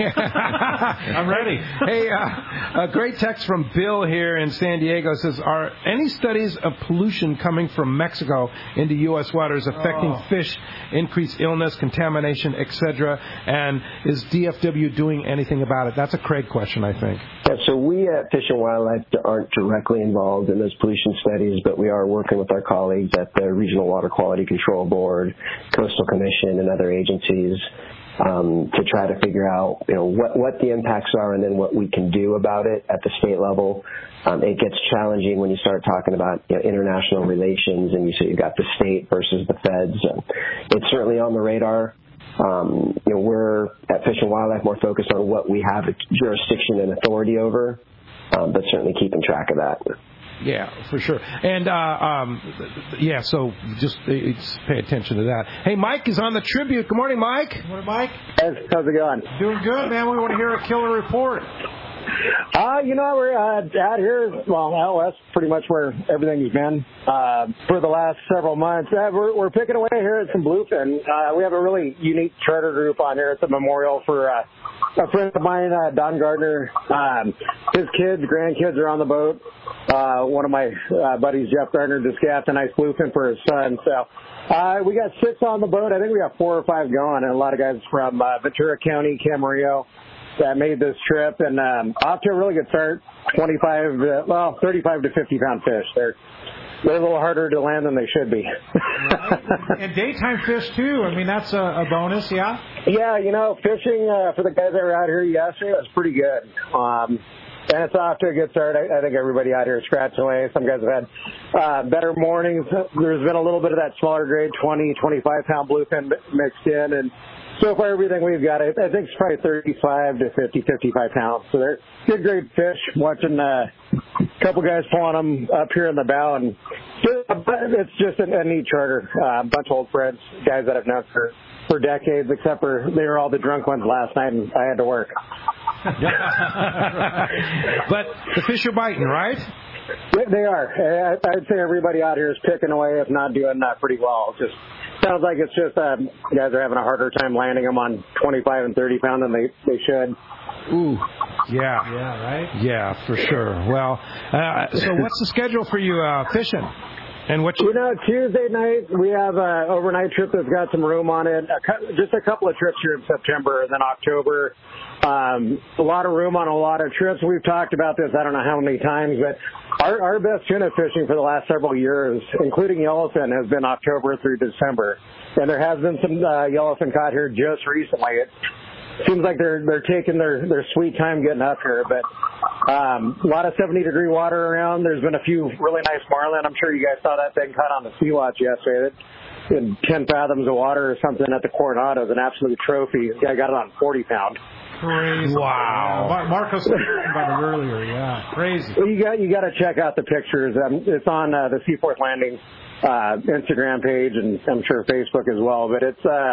I'm ready. Hey, uh, a great text from Bill here in San Diego says, are any studies of pollution coming from Mexico into U S waters affecting Oh. fish, increased illness, contamination, et cetera? And is D F W doing anything about it? That's a Craig question, I think. Yeah, so we at Fish and Wildlife aren't directly involved in those pollution studies, but we are working with our colleagues at the Regional Water Quality Control Board, Coastal Commission, and other agencies um, to try to figure out, you know, what, what the impacts are and then what we can do about it at the state level. Um, it gets challenging when you start talking about, you know, international relations and you say you've got the state versus the feds. So it's certainly on the radar. Um, you know, we're at Fish and Wildlife more focused on what we have jurisdiction and authority over, um, but certainly keeping track of that. Yeah, for sure. And, uh, um, yeah, so just uh, just pay attention to that. Hey, Mike is on the Tribute. Good morning, Mike. Good morning, Mike. How's, how's it going? Doing good, man. We want to hear a killer report. Uh, you know, we're uh, out here, well, out west, pretty much where everything's been uh, for the last several months. Uh, we're, we're picking away here at some bluefin. Uh, we have a really unique charter group on here. It's a memorial for uh, a friend of mine, uh, Don Gardner. Um, his kids, grandkids are on the boat. Uh, one of my uh, buddies, Jeff Gardner, just gaffed a nice bluefin for his son. So Uh, we got six on the boat. I think we got four or five going, and a lot of guys from uh, Ventura County, Camarillo, that made this trip, and um, off to a really good start. twenty-five, to, well, thirty-five to fifty pound fish. They're they're a little harder to land than they should be. Right. And daytime fish too. I mean, that's a, a bonus, yeah. Yeah, you know, fishing uh, for the guys that were out here yesterday was pretty good. Um, And it's off to a good start. I, I think everybody out here is scratching away. Some guys have had uh, better mornings. There's been a little bit of that smaller grade, twenty, twenty-five pound bluefin mixed in. And so far, everything we've got, I, I think it's probably thirty-five to fifty, fifty-five pounds. So they're good grade fish. Watching uh, a couple guys pulling them up here in the bow. And it's just a, a neat charter. Uh, a bunch of old friends, guys that I've known for, for decades, except for they were all the drunk ones last night, and I had to work. But the fish are biting, right? They are. I'd say everybody out here is picking away, if not doing that pretty well. It just sounds like it's just uh, guys are having a harder time landing them on twenty-five and thirty pound than they, they should. Ooh, yeah. Yeah, right? Yeah, for sure. Well, uh, so what's the schedule for you uh, fishing? And what you... you know, Tuesday night we have an overnight trip that's got some room on it. A, just a couple of trips here in September, and then October. Um, a lot of room on a lot of trips. We've talked about this I don't know how many times, but our, our best tuna fishing for the last several years, including yellowfin, has been October through December. And there has been some uh, yellowfin caught here just recently. It seems like they're they're taking their, their sweet time getting up here, but um, a lot of seventy degree water around. There's been a few really nice marlin. I'm sure you guys saw that thing caught on the Sea Watch yesterday. It, in ten fathoms of water or something at the Coronado is an absolute trophy. The guy got it on forty pound. Crazy. Wow. Yeah, Marcos was talking about it earlier. Yeah, crazy. Well, you got you got to check out the pictures. Um, it's on uh, the Seaforth Landing uh, Instagram page, and I'm sure Facebook as well. But it's, uh,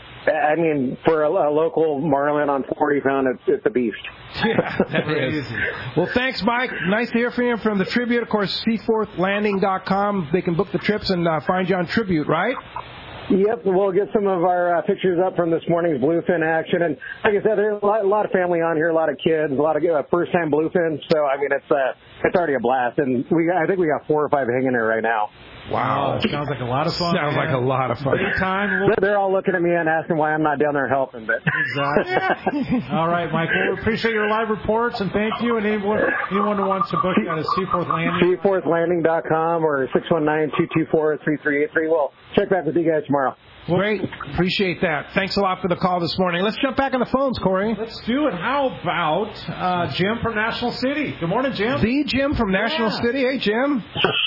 I mean, for a, a local marlin on forty pound, it's it's a beast. Yeah, that is. Well, thanks, Mike. Nice to hear from you from the Tribute. Of course, seaforth landing dot com. They can book the trips and uh, find you on Tribute, right? Yep, we'll get some of our uh, pictures up from this morning's bluefin action. And like I said, there's a lot, a lot of family on here, a lot of kids, a lot of uh, first-time bluefin. So, I mean, it's uh, it's already a blast. And we I think we got four or five hanging there right now. Wow. That sounds like a lot of fun. Sounds man. like a lot of fun. Anytime. We'll... They're all looking at me and asking why I'm not down there helping. But exactly. All right, Mike. Well, we appreciate your live reports, and thank you. And anyone, anyone who wants to book you out of Seaforth Landing. seaforth landing dot com or six one nine, two two four, three three eight three. We'll check back with you guys tomorrow. Great. Appreciate that. Thanks a lot for the call this morning. Let's jump back on the phones, Corey. Let's do it. How about uh, Jim from National City? Good morning, Jim. The Jim from National yeah. City. Hey, Jim.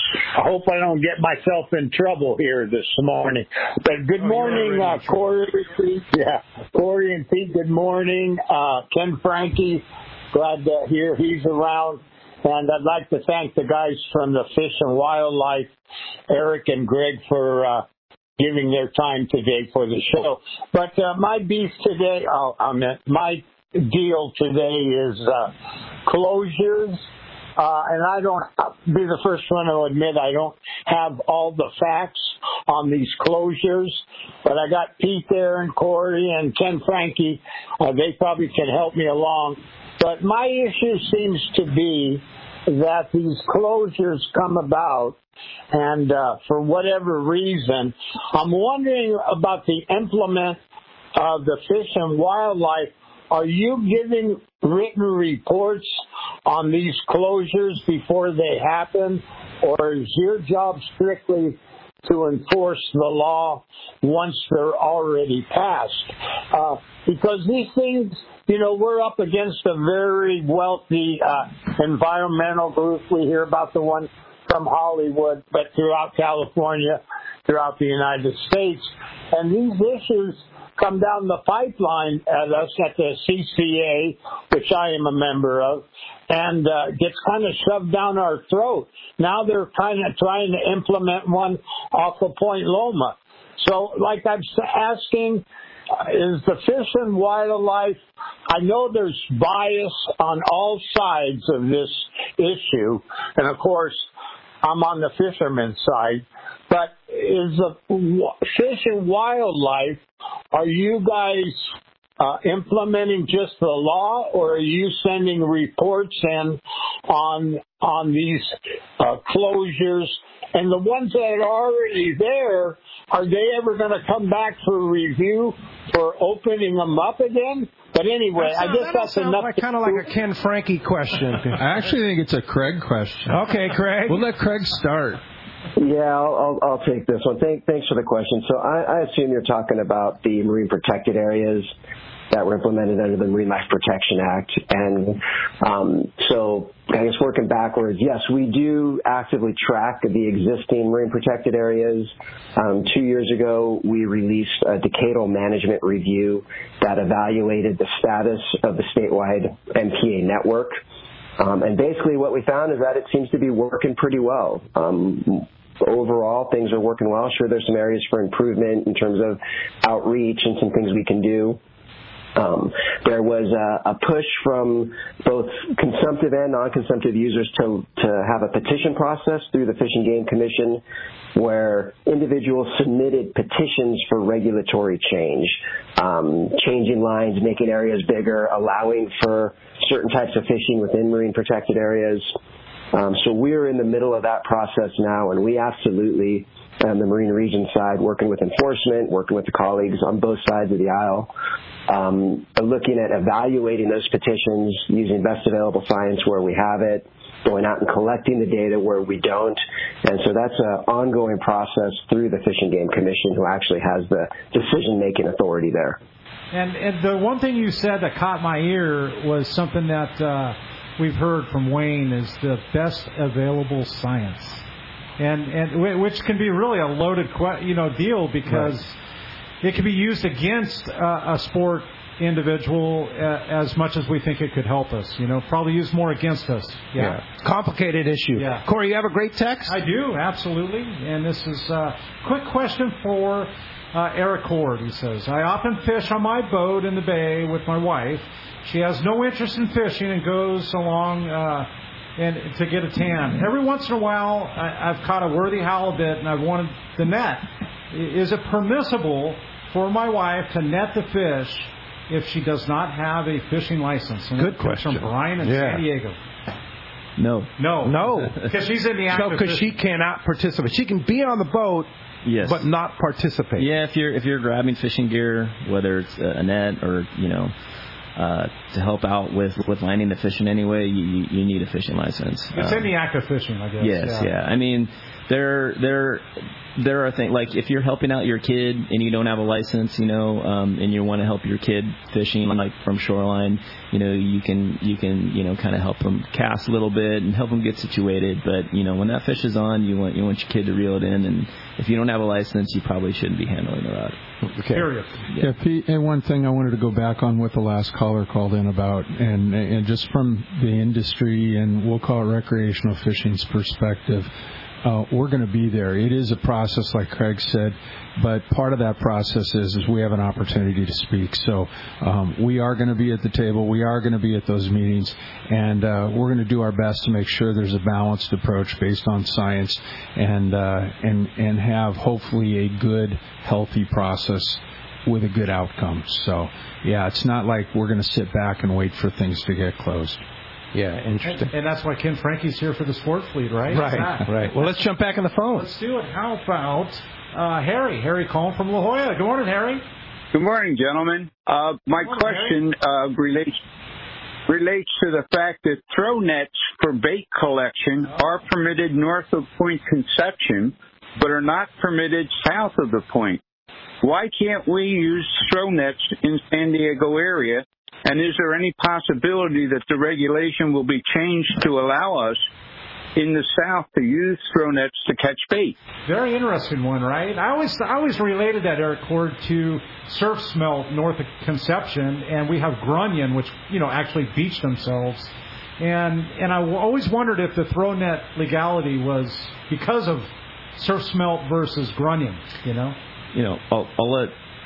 I hope I don't get myself in trouble here this morning. But good oh, morning, uh, Corey. Yeah, Corey and Pete, good morning. Uh, Ken Frankie, glad to hear he's around. And I'd like to thank the guys from the Fish and Wildlife, Eric and Greg, for uh, giving their time today for the show. But uh, my beef today, oh, I meant my deal today is uh, closures. Uh, and I don't I'll be the first one to admit I don't have all the facts on these closures, but I got Pete there and Corey and Ken Frankie. Uh, they probably can help me along. But my issue seems to be that these closures come about, and uh, for whatever reason, I'm wondering about the implement of the Fish and Wildlife. Are you giving written reports on these closures before they happen, or is your job strictly to enforce the law once they're already passed? Uh, because these things, you know, we're up against a very wealthy uh, environmental group. We hear about the one from Hollywood, but throughout California, throughout the United States. And these issues come down the pipeline at us at the C C A, which I am a member of, and uh, gets kind of shoved down our throat. Now they're kind of trying to implement one off of Point Loma. So, like I'm asking, uh, is the Fish and Wildlife, I know there's bias on all sides of this issue, and of course, I'm on the fisherman's side, but is the Fish and Wildlife, are you guys uh, implementing just the law, or are you sending reports in on on these uh, closures? And the ones that are already there, are they ever going to come back for review for opening them up again? But anyway, that I guess that's sounds enough. Like, kind of like a Ken Frankie question. I actually think it's a Craig question. Okay, Craig. We'll let Craig start. Yeah, I'll, I'll, I'll take this one. Thank, thanks for the question. So I, I assume you're talking about the marine protected areas that were implemented under the Marine Life Protection Act. And um, so I guess working backwards, yes, we do actively track the existing marine protected areas. Um, two years ago, we released a decadal management review that evaluated the status of the statewide M P A network. Um, and basically what we found is that it seems to be working pretty well. Um, overall, things are working well. Sure, there's some areas for improvement in terms of outreach and some things we can do. Um, there was a, a push from both consumptive and non-consumptive users to, to have a petition process through the Fish and Game Commission where individuals submitted petitions for regulatory change, um, changing lines, making areas bigger, allowing for certain types of fishing within marine protected areas. Um, so we're in the middle of that process now, and we absolutely, on the Marine Region side, working with enforcement, working with the colleagues on both sides of the aisle, um, looking at evaluating those petitions using best available science where we have it, going out and collecting the data where we don't. And so that's an ongoing process through the Fish and Game Commission, who actually has the decision-making authority there. And, and the one thing you said that caught my ear was something that uh, we've heard from Wayne is the best available science. And and which can be really a loaded, you know, deal because right. it can be used against uh, a sport individual uh, as much as we think it could help us. You know, probably used more against us. Yeah. yeah. Complicated issue. Yeah. Corey, you have a great text? I do, absolutely. And this is a quick question for uh, Eric Cord. He says, I often fish on my boat in the bay with my wife. She has no interest in fishing and goes along uh, and to get a tan. Every once in a while, I, I've caught a worthy halibut, and I've wanted the net. Is it permissible for my wife to net the fish if she does not have a fishing license? And Good question. From Brian in yeah. San Diego. No. No. No. Because she's in the act No, because she cannot participate. She can be on the boat, yes, but not participate. Yeah, if you're if you're grabbing fishing gear, whether it's a net or, you know, Uh, to help out with, with landing the fish in any way, you, you need a fishing license. It's um, in the act of fishing, I guess. Yes, yeah. yeah. I mean, there there there are things like if you're helping out your kid and you don't have a license, you know, um, and you want to help your kid fishing like from shoreline, you know, you can you can you know kind of help them cast a little bit and help them get situated. But you know, when that fish is on, you want you want your kid to reel it in, and if you don't have a license, you probably shouldn't be handling the rod. Okay. Period. Yeah. yeah, Pete, and one thing I wanted to go back on what the last caller called in about, and and just from the industry and we'll call it recreational fishing's perspective, uh, we're going to be there. It is a process, like Craig said, but part of that process is, is we have an opportunity to speak. So um, we are going to be at the table. We are going to be at those meetings, and uh, we're going to do our best to make sure there's a balanced approach based on science, and uh, and and have hopefully a good, healthy process with a good outcome. So, yeah, it's not like we're going to sit back and wait for things to get closed. Yeah, interesting. And, and that's why Ken Frankie's here for the Sport Fleet, right? Right, yeah. right. Well, let's jump back on the phone. Let's do it. How about uh, Harry? Harry calling from La Jolla. Good morning, Harry. Good morning, gentlemen. Uh, my morning, question uh, relates relates to the fact that throw nets for bait collection are permitted north of Point Conception, but are not permitted south of the point. Why can't we use throw nets in San Diego area? And is there any possibility that the regulation will be changed to allow us in the south to use throw nets to catch bait? Very interesting one, right? I always I always related that, Eric Cord, to surf smelt north of Conception, and we have grunion, which you know actually beach themselves. And and I always wondered if the throw net legality was because of surf smelt versus grunion, you know. You know, I'll, I'll let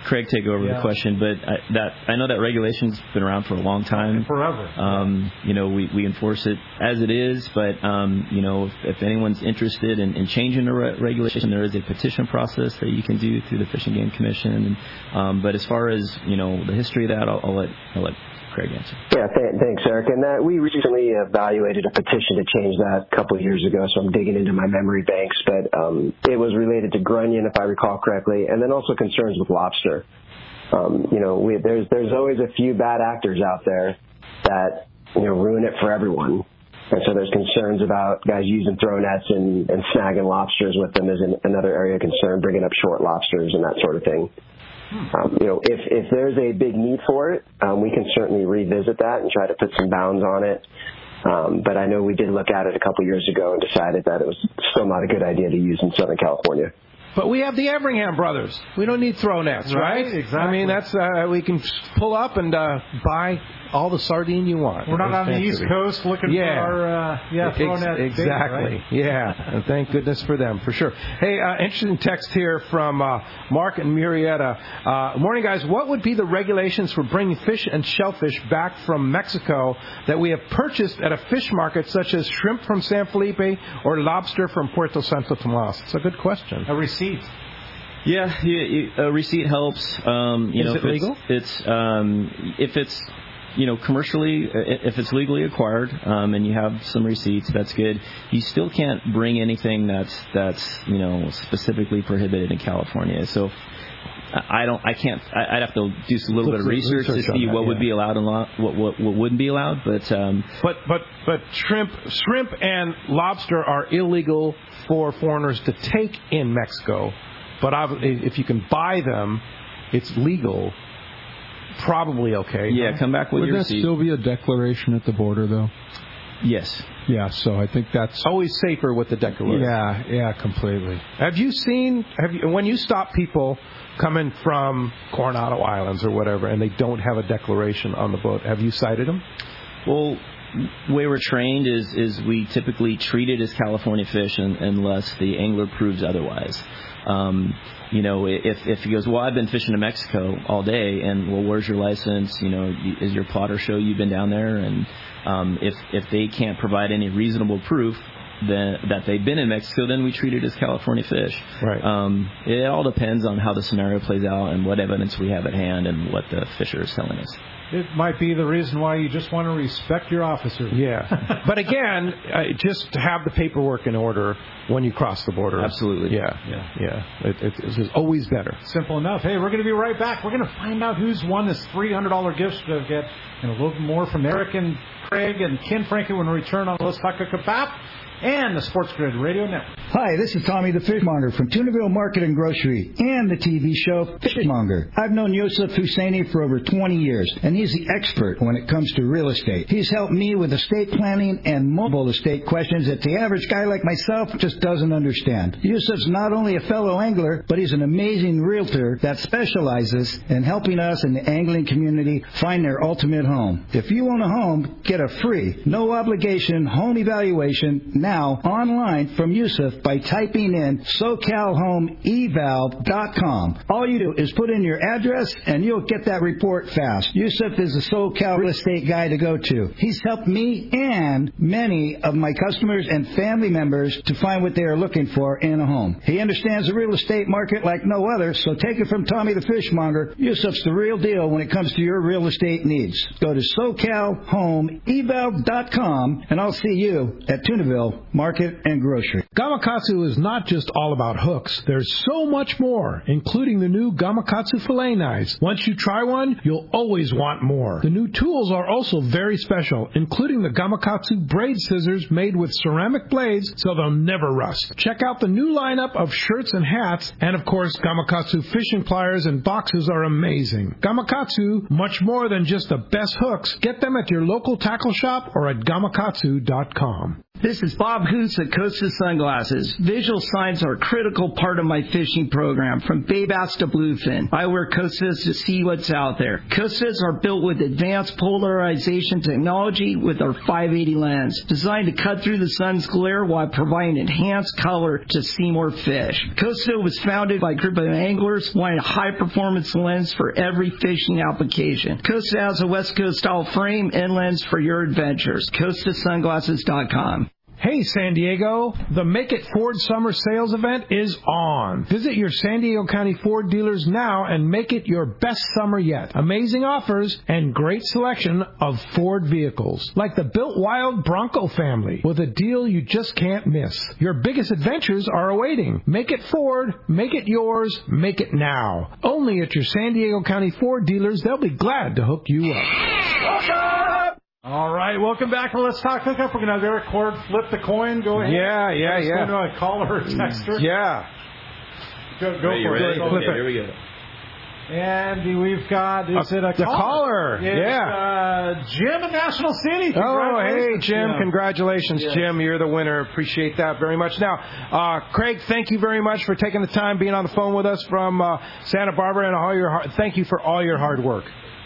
Craig take over Yeah. the question, but I, that I know that regulation's been around for a long time. Forever. Um, you know, we, we enforce it as it is, but, um, you know, if, if anyone's interested in, in changing the re- regulation, there is a petition process that you can do through the Fish and Game Commission. And, um, but as far as, you know, the history of that, I'll, I'll let I'll let Craig answer. Yeah, th- thanks, Eric. And that we recently evaluated a petition to change that a couple of years ago, so I'm digging into my memory banks. But um, it was related to grunion, if I recall correctly, and then also concerns with lobster. Um, you know, we, there's there's always a few bad actors out there that you know ruin it for everyone. And so there's concerns about guys using throw nets and, and snagging lobsters with them. There's an, another area of concern, bringing up short lobsters and that sort of thing. Um, you know, if, if there's a big need for it, um, we can certainly revisit that and try to put some bounds on it. Um, but I know we did look at it a couple years ago and decided that it was still not a good idea to use in Southern California. But we have the Everingham brothers. We don't need throw nets, right? Right, exactly. I mean, that's uh, we can pull up and uh, buy all the sardine you want. We're not on the East Coast looking yeah. for our uh, yeah throw Ex- net. Exactly. Bait, right? Yeah. And thank goodness for them, for sure. Hey, uh, interesting text here from uh, Mark and Murrieta. Uh, morning, guys. What would be the regulations for bringing fish and shellfish back from Mexico that we have purchased at a fish market, such as shrimp from San Felipe or lobster from Puerto Santo Tomas? It's a good question. A receipt. Yeah, you, you, a receipt helps. Um, you Is know, it if legal? It's, it's um, if it's you know commercially, if it's legally acquired, um, and you have some receipts, that's good. You still can't bring anything that's that's you know specifically prohibited in California. So I don't, I can't. I'd have to do a little Look bit of for research, research to on see that, what would yeah. be allowed and lo- what, what what wouldn't be allowed. But um, But but but shrimp shrimp and lobster are illegal for foreigners to take in Mexico. But I've, if you can buy them, it's legal. Probably okay. yeah, come back with Would your that receipt. still be a declaration at the border, though? Yes. Yeah, so I think that's Always safer with the declaration. yeah, yeah, completely. Have you seen? Have you when you stop people coming from Coronado Islands or whatever, and they don't have a declaration on the boat? Have you cited them? Well, the way we're trained is is we typically treat it as California fish un, unless the angler proves otherwise. Um, you know, if if he goes, well, I've been fishing in Mexico all day, and well, where's your license? You know, is your plotter show you've been down there? And um, if if they can't provide any reasonable proof that that they've been in Mexico, then we treat it as California fish. Right. Um, it all depends on how the scenario plays out and what evidence we have at hand and what the fisher is telling us. It might be the reason why you just want to respect your officer. Yeah. But again, uh, just have the paperwork in order when you cross the border. Absolutely. Yeah. Yeah. Yeah. It, it, it's always better. Simple enough. Hey, we're going to be right back. We're going to find out who's won this three hundred dollars gift certificate and a little bit more from Eric and Craig and Ken Frankie when we return on Let's Talk Kebab and the Sports Grid Radio Network. Hi, this is Tommy the Fishmonger from Tunaville Market and Grocery and the T V show Fishmonger. I've known Yusuf Husseini for over twenty years, and he's the expert when it comes to real estate. He's helped me with estate planning and mobile estate questions that the average guy like myself just doesn't understand. Yusuf's not only a fellow angler, but he's an amazing realtor that specializes in helping us in the angling community find their ultimate home. If you own a home, get a free, no obligation home evaluation now online from Yusuf by typing in so cal home eval dot com. All you do is put in your address and you'll get that report fast. Yusuf is the SoCal real estate guy to go to. He's helped me and many of my customers and family members to find what they are looking for in a home. He understands the real estate market like no other, so take it from Tommy the Fishmonger. Yusuf's the real deal when it comes to your real estate needs. Go to so cal home eval dot com and I'll see you at Tunaville Market and Grocery. Gamakatsu is not just all about hooks. There's so much more, including the new Gamakatsu fillet knives. Once you try one, you'll always want more. The new tools are also very special, including the Gamakatsu braid scissors made with ceramic blades so they'll never rust. Check out the new lineup of shirts and hats, and of course, Gamakatsu fishing pliers and boxes are amazing. Gamakatsu, much more than just the best hooks. Get them at your local tackle shop or at gamakatsu dot com. This is Bob Hoots at Costa Sunglasses. Visual signs are a critical part of my fishing program, from bay bass to bluefin. I wear Costas to see what's out there. Costas are built with advanced polarization technology with our five eighty lens, designed to cut through the sun's glare while providing enhanced color to see more fish. Costa was founded by a group of anglers wanting a high-performance lens for every fishing application. Costa has a West Coast style frame and lens for your adventures. Costa Sunglasses dot com. Hey, San Diego, the Make It Ford Summer Sales Event is on. Visit your San Diego County Ford dealers now and make it your best summer yet. Amazing offers and great selection of Ford vehicles, like the Built Wild Bronco family, with a deal you just can't miss. Your biggest adventures are awaiting. Make it Ford, make it yours, make it now. Only at your San Diego County Ford dealers. They'll be glad to hook you up. All right, welcome back to Let's Talk Hookup. We're going to have Eric Cord flip the coin. Go ahead. Yeah, yeah, Let's yeah. Go to a caller or texter. Yeah. Go, go Are you for ready? it. Okay, Flip it. here we go. And we've got, is Uh, it a the caller? caller, It's, yeah. Uh, Jim in National City. Oh, hey, Jim. Yeah. Congratulations, Yes. Jim. You're the winner. Appreciate that very much. Now, uh, Craig, thank you very much for taking the time, being on the phone with us from uh, Santa Barbara, and all your hard, thank you for all your hard work.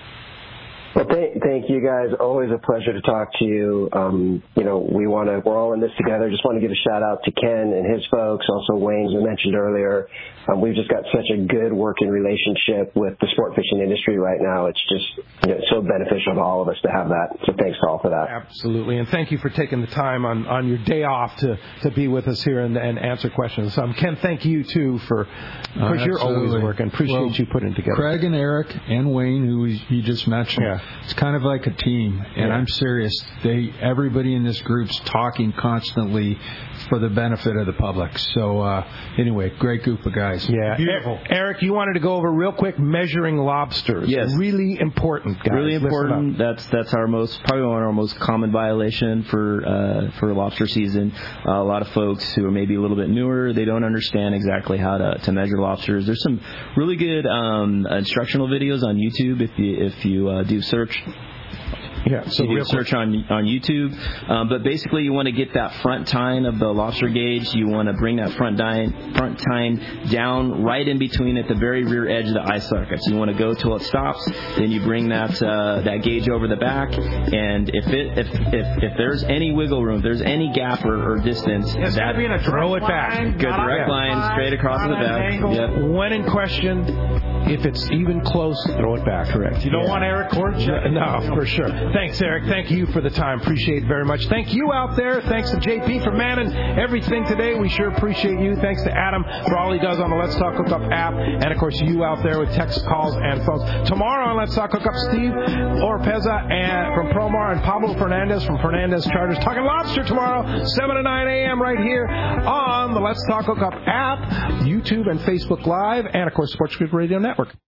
Well, thank, thank you guys. Always a pleasure to talk to you. Um, you know, we want to, we're all in this together. Just want to give a shout out to Ken and his folks, also Wayne, as we mentioned earlier. Um, we've just got such a good working relationship with the sport fishing industry right now. It's just, you know, so beneficial to all of us to have that. So thanks to all for that. Absolutely. And thank you for taking the time on, on your day off to, to be with us here and, and answer questions. Um, Ken, thank you, too, for, because Oh, you're always absolutely. working. Appreciate Well, you putting it together. Craig and Eric and Wayne, who you just mentioned, Yeah. it's kind of like a team, and Yeah. I'm serious. They, everybody in this group's talking constantly for the benefit of the public. So uh, anyway, great group of guys. Yeah. Beautiful. Eric, you wanted to go over real quick measuring lobsters. Yes. Really important, guys. Really Listen important. up. That's that's our most probably one of our most common violation for uh, for lobster season. Uh, a lot of folks who are maybe a little bit newer, they don't understand exactly how to, to measure lobsters. There's some really good um, instructional videos on YouTube if you if you uh, do search. Yeah, so you do real search on on YouTube, um, but basically you want to get that front tine of the lobster gauge. You want to bring that front tine front tine down right in between at the very rear edge of the eye socket. So you want to go till it stops. Then you bring that uh, that gauge over the back, and if it if if, if there's any wiggle room, if there's any gap or, or distance, It's that got to be in a throw direct it back. line, good not on direct the line side, straight across not the on an back. angle. Yep. When in question, if it's even close, throw it back. Correct. You don't want Eric Cord checking. No, for sure. Thanks, Eric. Thank you for the time. Appreciate it very much. Thank you out there. Thanks to J P for manning everything today. We sure appreciate you. Thanks to Adam for all he does on the Let's Talk Hookup app. And, of course, you out there with text, calls, and phones. Tomorrow on Let's Talk Hookup, Steve Orpeza and from Promar and Pablo Fernandez from Fernandez Charters talking lobster tomorrow, seven to nine a.m. right here on the Let's Talk Hookup app, YouTube and Facebook Live, and, of course, Sports Grid Radio Network.